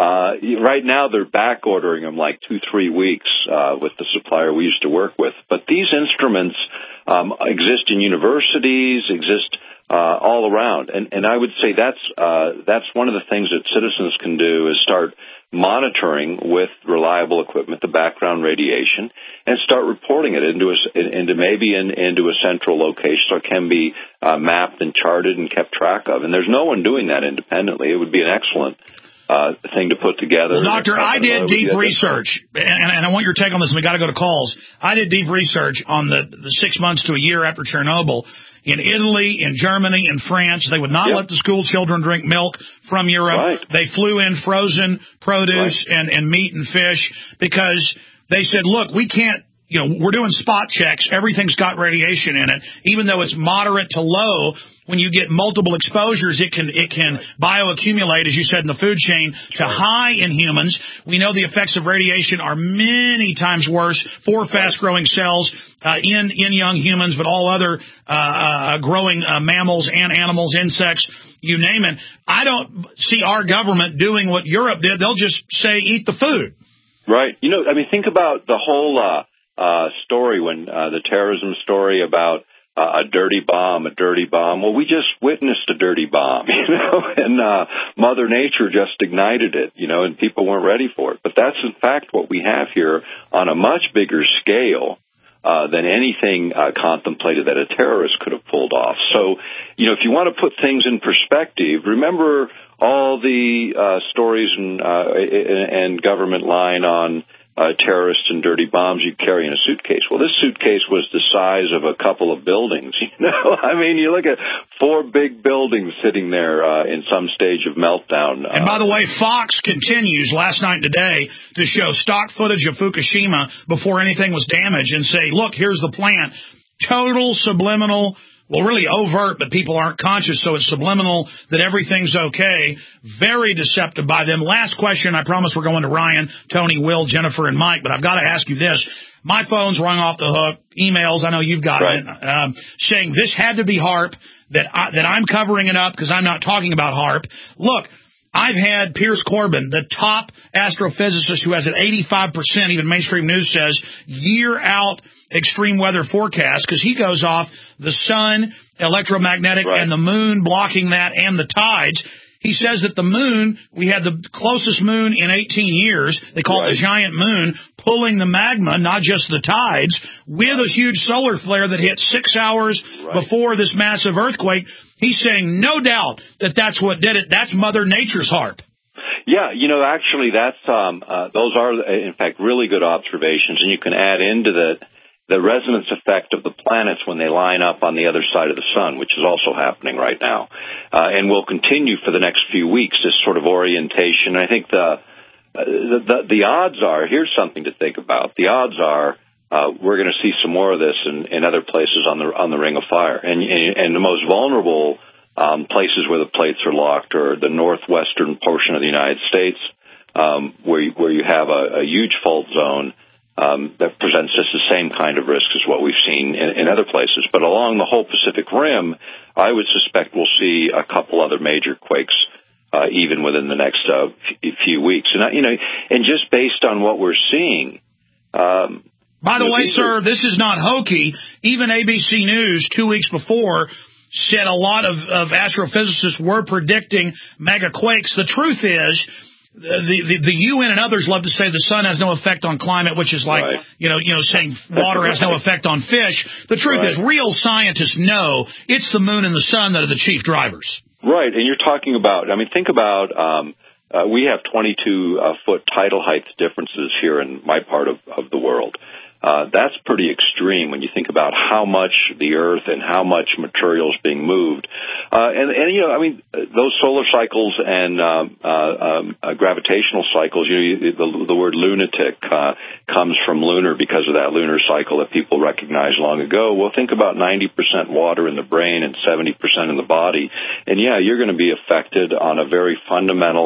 uh, right now they're back ordering them like two, three weeks uh, with the supplier we used to work with. But these instruments um, exist in universities, exist uh, all around, and, and I would say that's uh, that's one of the things that citizens can do is start monitoring with reliable equipment the background radiation and start reporting it into a, into maybe in, into a central location so it can be uh, mapped and charted and kept track of. And there's no one doing that independently. It would be an excellent uh, thing to put together. Well, Doctor, I did deep research, and, and I want your take on this, and we got to go to calls. I did deep research on the, the six months to a year after Chernobyl. In Italy, in Germany, in France, they would not yep. let the school children drink milk from Europe. Right. They flew in frozen produce right. and, and meat and fish because they said, look, we can't, you know, we're doing spot checks. Everything's got radiation in it. Even though it's moderate to low, when you get multiple exposures, it can it can right. bioaccumulate, as you said, in the food chain to right. high in humans. We know the effects of radiation are many times worse for fast-growing cells uh, in, in young humans, but all other uh, uh, growing uh, mammals and animals, insects, you name it. I don't see our government doing what Europe did. They'll just say, eat the food. Right. You know, I mean, think about the whole uh, uh, story when uh, the terrorism story about Uh, a dirty bomb, a dirty bomb. Well, we just witnessed a dirty bomb, you know, and uh, Mother Nature just ignited it, you know, and people weren't ready for it. But that's, in fact, what we have here on a much bigger scale uh, than anything uh, contemplated that a terrorist could have pulled off. So, you know, if you want to put things in perspective, remember all the uh, stories and, uh, and government line on Uh, terrorists and dirty bombs you carry in a suitcase. Well, this suitcase was the size of a couple of buildings. You know, I mean, you look at four big buildings sitting there uh, in some stage of meltdown. And by the way, Fox continues last night and today to show stock footage of Fukushima before anything was damaged and say, look, here's the plant. Total subliminal. Well, really overt, but people aren't conscious, so it's subliminal that everything's okay. Very deceptive by them. Last question. I promise we're going to Ryan, Tony, Will, Jennifer, and Mike, but I've got to ask you this. My phone's rung off the hook. Emails, I know you've got right. it, um, saying this had to be HAARP, that, I, that I'm covering it up because I'm not talking about HAARP. Look, I've had Piers Corbin, the top astrophysicist who has an eighty-five percent, even mainstream news says, year-out extreme weather forecast, because he goes off the sun, electromagnetic, right. and the moon blocking that, and the tides. He says that the moon, we had the closest moon in eighteen years, they call right. it the giant moon, pulling the magma, not just the tides, with a huge solar flare that hit six hours right. before this massive earthquake. He's saying, no doubt, that that's what did it. That's Mother Nature's HAARP. Yeah, you know, actually, that's um, uh, those are, in fact, really good observations, and you can add into the the resonance effect of the planets when they line up on the other side of the sun, which is also happening right now, uh, and will continue for the next few weeks. This sort of orientation. I think the uh, the, the the odds are, here's something to think about. The odds are uh, we're going to see some more of this in, in other places on the on the Ring of Fire, and and, and the most vulnerable um, places where the plates are locked are the northwestern portion of the United States, um, where you, where you have a, a huge fault zone. Um, that presents just the same kind of risk as what we've seen in, in other places. But along the whole Pacific Rim, I would suspect we'll see a couple other major quakes uh, even within the next uh, f- few weeks. And, you know, and just based on what we're seeing. Um, By the way, sir, are, this is not hokey. Even A B C News two weeks before said a lot of, of astrophysicists were predicting mega quakes. The truth is, The, the the U N and others love to say the sun has no effect on climate, which is like, right. you know, you know, saying water has no effect on fish. The truth right. is, real scientists know it's the moon and the sun that are the chief drivers. Right, and you're talking about, I mean, think about, um, uh, we have twenty-two uh, foot tidal height differences here in my part of, of the world. Uh, that's pretty extreme when you think about how much the Earth and how much material is being moved. Uh, and, and, you know, I mean, those solar cycles and um, uh, um, uh, gravitational cycles, you know, the, the word lunatic uh, comes from lunar because of that lunar cycle that people recognized long ago. Well, think about ninety percent water in the brain and seventy percent in the body. And, yeah, you're going to be affected on a very fundamental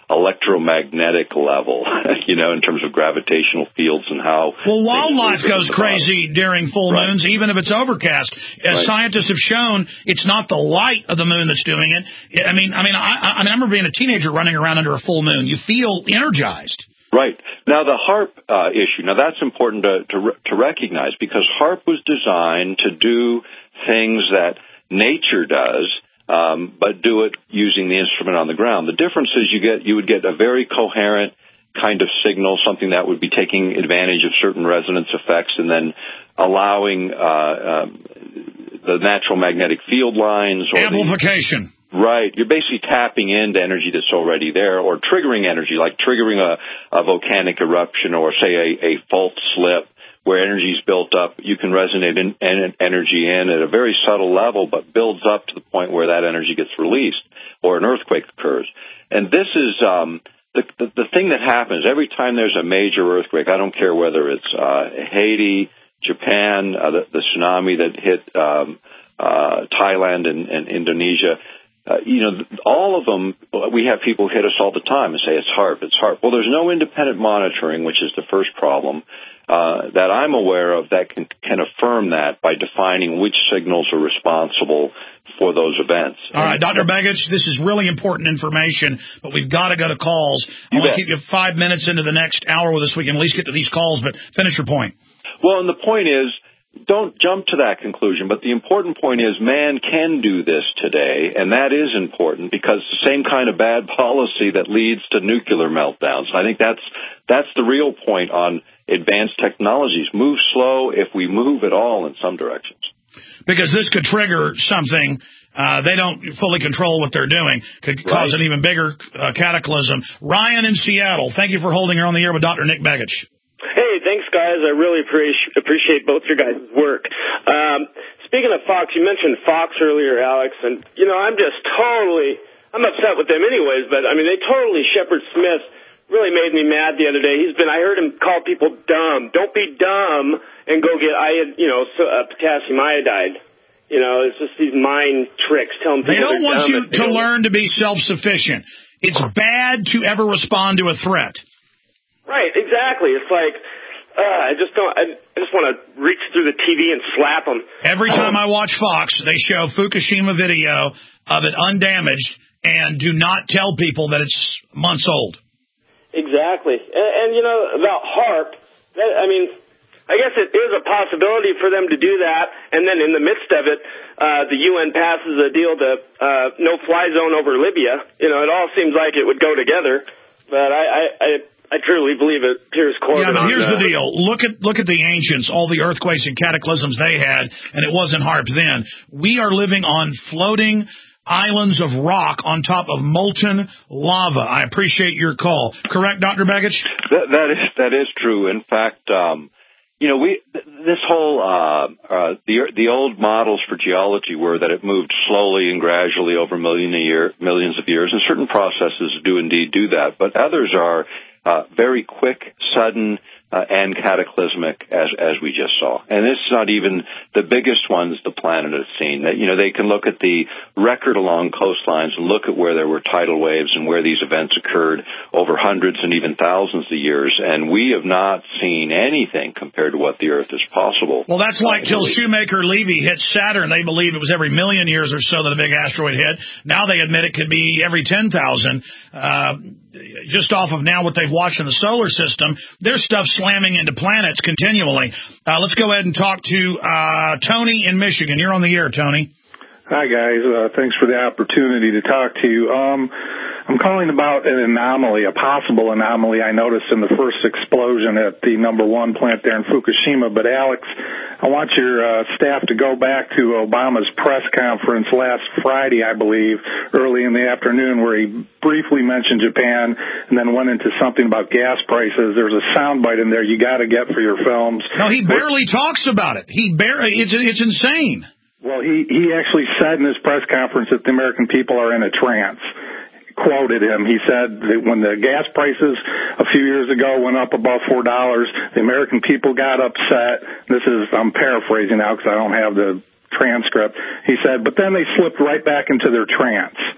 electromagnetic level, you know, in terms of gravitational fields and how... Well, wildlife goes crazy during full right. moons, even if it's overcast. As right. scientists have shown, it's not the light of the moon that's doing it. I mean, I mean, I, I mean, I remember being a teenager running around under a full moon. You feel energized. Right. Now, the HAARP uh, issue, now that's important to, to, to recognize, because HAARP was designed to do things that nature does, Um, but do it using the instrument on the ground. The difference is you get you would get a very coherent kind of signal, something that would be taking advantage of certain resonance effects and then allowing uh, um, the natural magnetic field lines. Or amplification. The, right. You're basically tapping into energy that's already there, or triggering energy, like triggering a, a volcanic eruption or, say, a, a fault slip, where energy is built up. You can resonate in, in, energy in at a very subtle level, but builds up to the point where that energy gets released or an earthquake occurs. And this is um, the, the, the thing that happens every time there's a major earthquake. I don't care whether it's uh, Haiti, Japan, uh, the, the tsunami that hit um, uh, Thailand and, and Indonesia. Uh, you know, all of them, we have people hit us all the time and say, it's HAARP, it's HAARP. Well, there's no independent monitoring, which is the first problem. Uh, that I'm aware of that can, can affirm that by defining which signals are responsible for those events. All right, Doctor Begich, this is really important information, but we've got to go to calls. I want to keep you five minutes into the next hour with us. We can at least get to these calls, but finish your point. Well, and the point is, don't jump to that conclusion, but the important point is man can do this today, and that is important because it's the same kind of bad policy that leads to nuclear meltdowns. I think that's that's the real point on advanced technologies. Move slow if we move at all in some directions. Because this could trigger something. Uh, they don't fully control what they're doing. Could right. cause an even bigger uh, cataclysm. Ryan in Seattle, thank you for holding her on the air with Doctor Nick Begich. Hey, thanks, guys. I really appreciate appreciate both your guys' work. Um, speaking of Fox, you mentioned Fox earlier, Alex, and, you know, I'm just totally, I'm upset with them anyways, but, I mean, they totally, Shepard Smith really made me mad the other day. He's been, I heard him call people dumb. Don't be dumb and go get, iod, you know, uh, potassium iodide. You know, it's just these mind tricks telling people they don't want you to don't. learn to be self-sufficient. It's bad to ever respond to a threat. Right, exactly. It's like, uh, I just don't, I, I just want to reach through the T V and slap them. Every time I watch Fox, they show Fukushima video of it undamaged and do not tell people that it's months old. Exactly. And, and you know, about HAARP, that, I mean, I guess it is a possibility for them to do that, and then in the midst of it, uh, the U N passes a deal to uh, no-fly zone over Libya. You know, it all seems like it would go together, but I... I, I I truly believe it. Piers Corbin. Yeah, but here's on, the deal. Look at look at the ancients, all the earthquakes and cataclysms they had, and it wasn't HAARP then. We are living on floating islands of rock on top of molten lava. I appreciate your call. Correct, Doctor Begich? That, that is that is true. In fact, um, you know, we this whole uh, uh, the the old models for geology were that it moved slowly and gradually over million a year, millions of years, and certain processes do indeed do that, but others are Uh, very quick, sudden, uh, and cataclysmic, as as we just saw. And it's not even the biggest ones the planet has seen. That you know, they can look at the record along coastlines and look at where there were tidal waves and where these events occurred over hundreds and even thousands of years. And we have not seen anything compared to what the Earth is possible. Well, that's like till Shoemaker-Levy hit Saturn. They believed it was every million years or so that a big asteroid hit. Now they admit it could be every ten thousand. Uh, just off of now what they've watched in the solar system, there's stuff slamming into planets continually. Uh, let's go ahead and talk to uh, Tony in Michigan. You're on the air, Tony. Hi, guys. Uh, thanks for the opportunity to talk to you. Um, I'm calling about an anomaly, a possible anomaly I noticed in the first explosion at the number one plant there in Fukushima. But, Alex, I want your uh, staff to go back to Obama's press conference last Friday, I believe, early in the afternoon, where he briefly mentioned Japan and then went into something about gas prices. There's a soundbite in there you got to get for your films. No, he barely talks about it. He barely, it's, it's insane. Well, he, he actually said in his press conference that the American people are in a trance. Quoted him. He said that when the gas prices a few years ago went up above four dollars, the American people got upset. This is, I'm paraphrasing now because I don't have the transcript. He said, but then they slipped right back into their trance.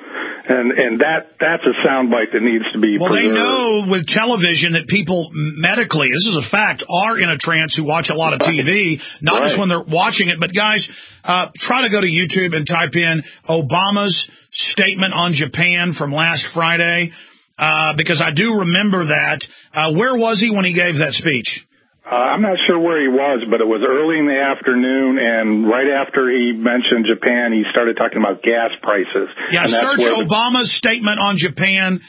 And and that that's a soundbite that needs to be Well, preserved. they know with television that people medically, this is a fact, are in a trance who watch a lot of T V, not Right. just when they're watching it. But, guys, uh, try to go to YouTube and type in Obama's statement on Japan from last Friday, uh, because I do remember that. Uh, where was he when he gave that speech? Uh, I'm not sure where he was, but it was early in the afternoon, and right after he mentioned Japan, he started talking about gas prices. Yeah, and that's search where the- Obama's statement on Japan,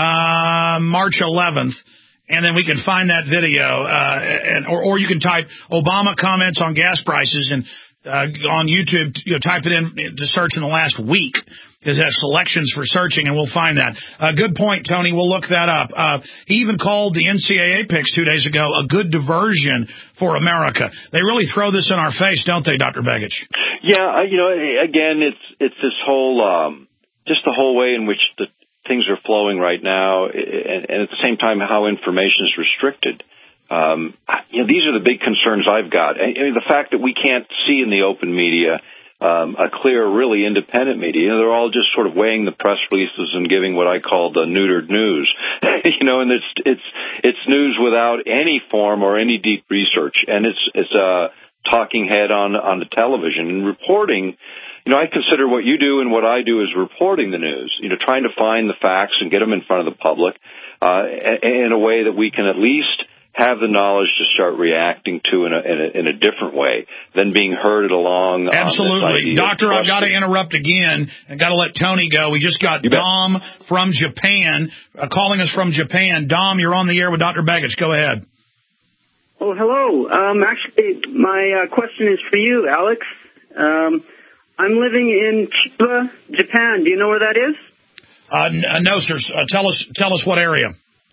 uh, March eleventh, and then we can find that video, uh, and or, or you can type Obama comments on gas prices and uh, on YouTube, you know, type it in to search in the last week. It has selections for searching, and we'll find that. Uh, good point, Tony. We'll look that up. Uh, he even called the N C double A picks two days ago a good diversion for America. They really throw this in our face, don't they, Doctor Begich? Yeah, you know, again, it's it's this whole, um, just the whole way in which the things are flowing right now, and, and at the same time how information is restricted. Um, you know, these are the big concerns I've got. I mean, the fact that we can't see in the open media Um, a clear, really independent media. You know, they're all just sort of weighing the press releases and giving what I call the neutered news. you know, and it's it's it's news without any form or any deep research, and it's it's a talking head on on the television and reporting. You know, I consider what you do and what I do is reporting the news. You know, trying to find the facts and get them in front of the public uh, in a way that we can at least have the knowledge to start reacting to in a, in a, in a different way than being herded along. Absolutely. Doctor, I've got to interrupt again and got to let Tony go. We just got Dom from Japan uh, calling us from Japan. Dom, you're on the air with Doctor Begich. Go ahead. Oh, hello. Um, actually, my uh, question is for you, Alex. Um, I'm living in Chiba, Japan. Do you know where that is? Uh, n- uh, no, sir. Uh, tell us, tell us what area.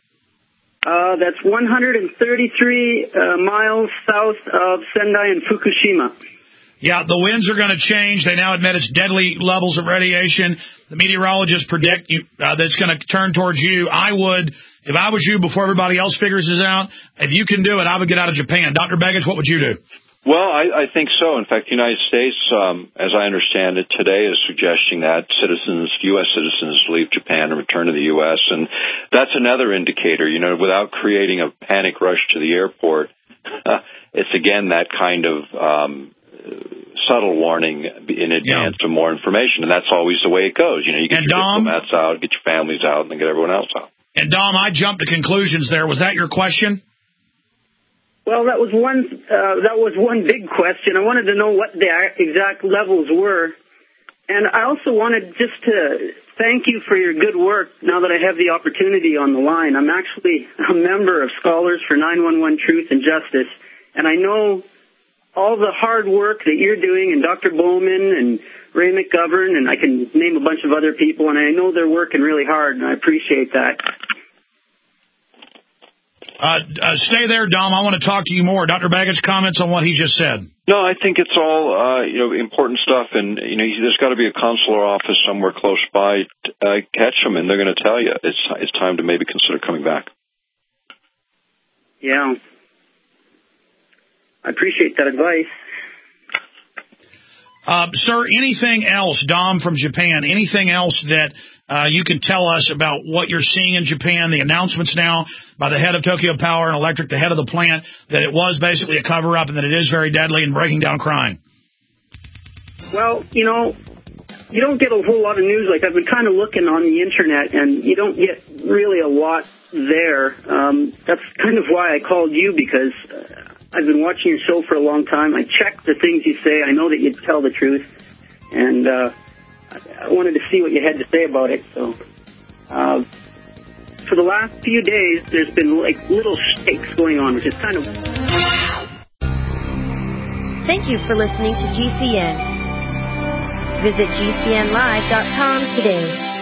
Uh, that's one hundred thirty-three uh, miles south of Sendai and Fukushima. Yeah, the winds are going to change. They now admit it's deadly levels of radiation. The meteorologists predict you, uh, that it's going to turn towards you. I would, if I was you, before everybody else figures this out, if you can do it, I would get out of Japan. Doctor Begich, what would you do? Well, I, I think so. In fact, the United States, um, as I understand it today, is suggesting that citizens, U S citizens, leave Japan and return to the U S, and that's another indicator, you know, without creating a panic rush to the airport. It's, again, that kind of um, subtle warning in advance yeah. of more information, and that's always the way it goes. You know, you get and your Dom, diplomats out, get your families out, and then get everyone else out. And, Dom, I jumped to conclusions there. Was that your question? Well, that was one. Uh, that was one big question. I wanted to know what the exact levels were, and I also wanted just to thank you for your good work. Now that I have the opportunity on the line, I'm actually a member of Scholars for nine one one Truth and Justice, and I know all the hard work that you're doing, and Doctor Bowman and Ray McGovern, and I can name a bunch of other people, and I know they're working really hard, and I appreciate that. Uh, uh, stay there, Dom. I want to talk to you more. Doctor Begich, comments on what he just said. No, I think it's all uh, you know important stuff, and you know there's got to be a consular office somewhere close by. Uh, catch them, and they're going to tell you it's it's time to maybe consider coming back. Yeah, I appreciate that advice. Uh, sir, anything else, Dom from Japan, anything else that uh, you can tell us about what you're seeing in Japan, the announcements now by the head of Tokyo Power and Electric, the head of the plant, that it was basically a cover-up and that it is very deadly and breaking down crime? Well, you know, you don't get a whole lot of news. Like, I've been kind of looking on the Internet, and you don't get really a lot there. Um, that's kind of why I called you, because Uh, I've been watching your show for a long time. I check the things you say. I know that you tell the truth. And uh, I wanted to see what you had to say about it. So uh, for the last few days, there's been like little shakes going on, which is kind of... Thank you for listening to G C N. Visit G C N live dot com today.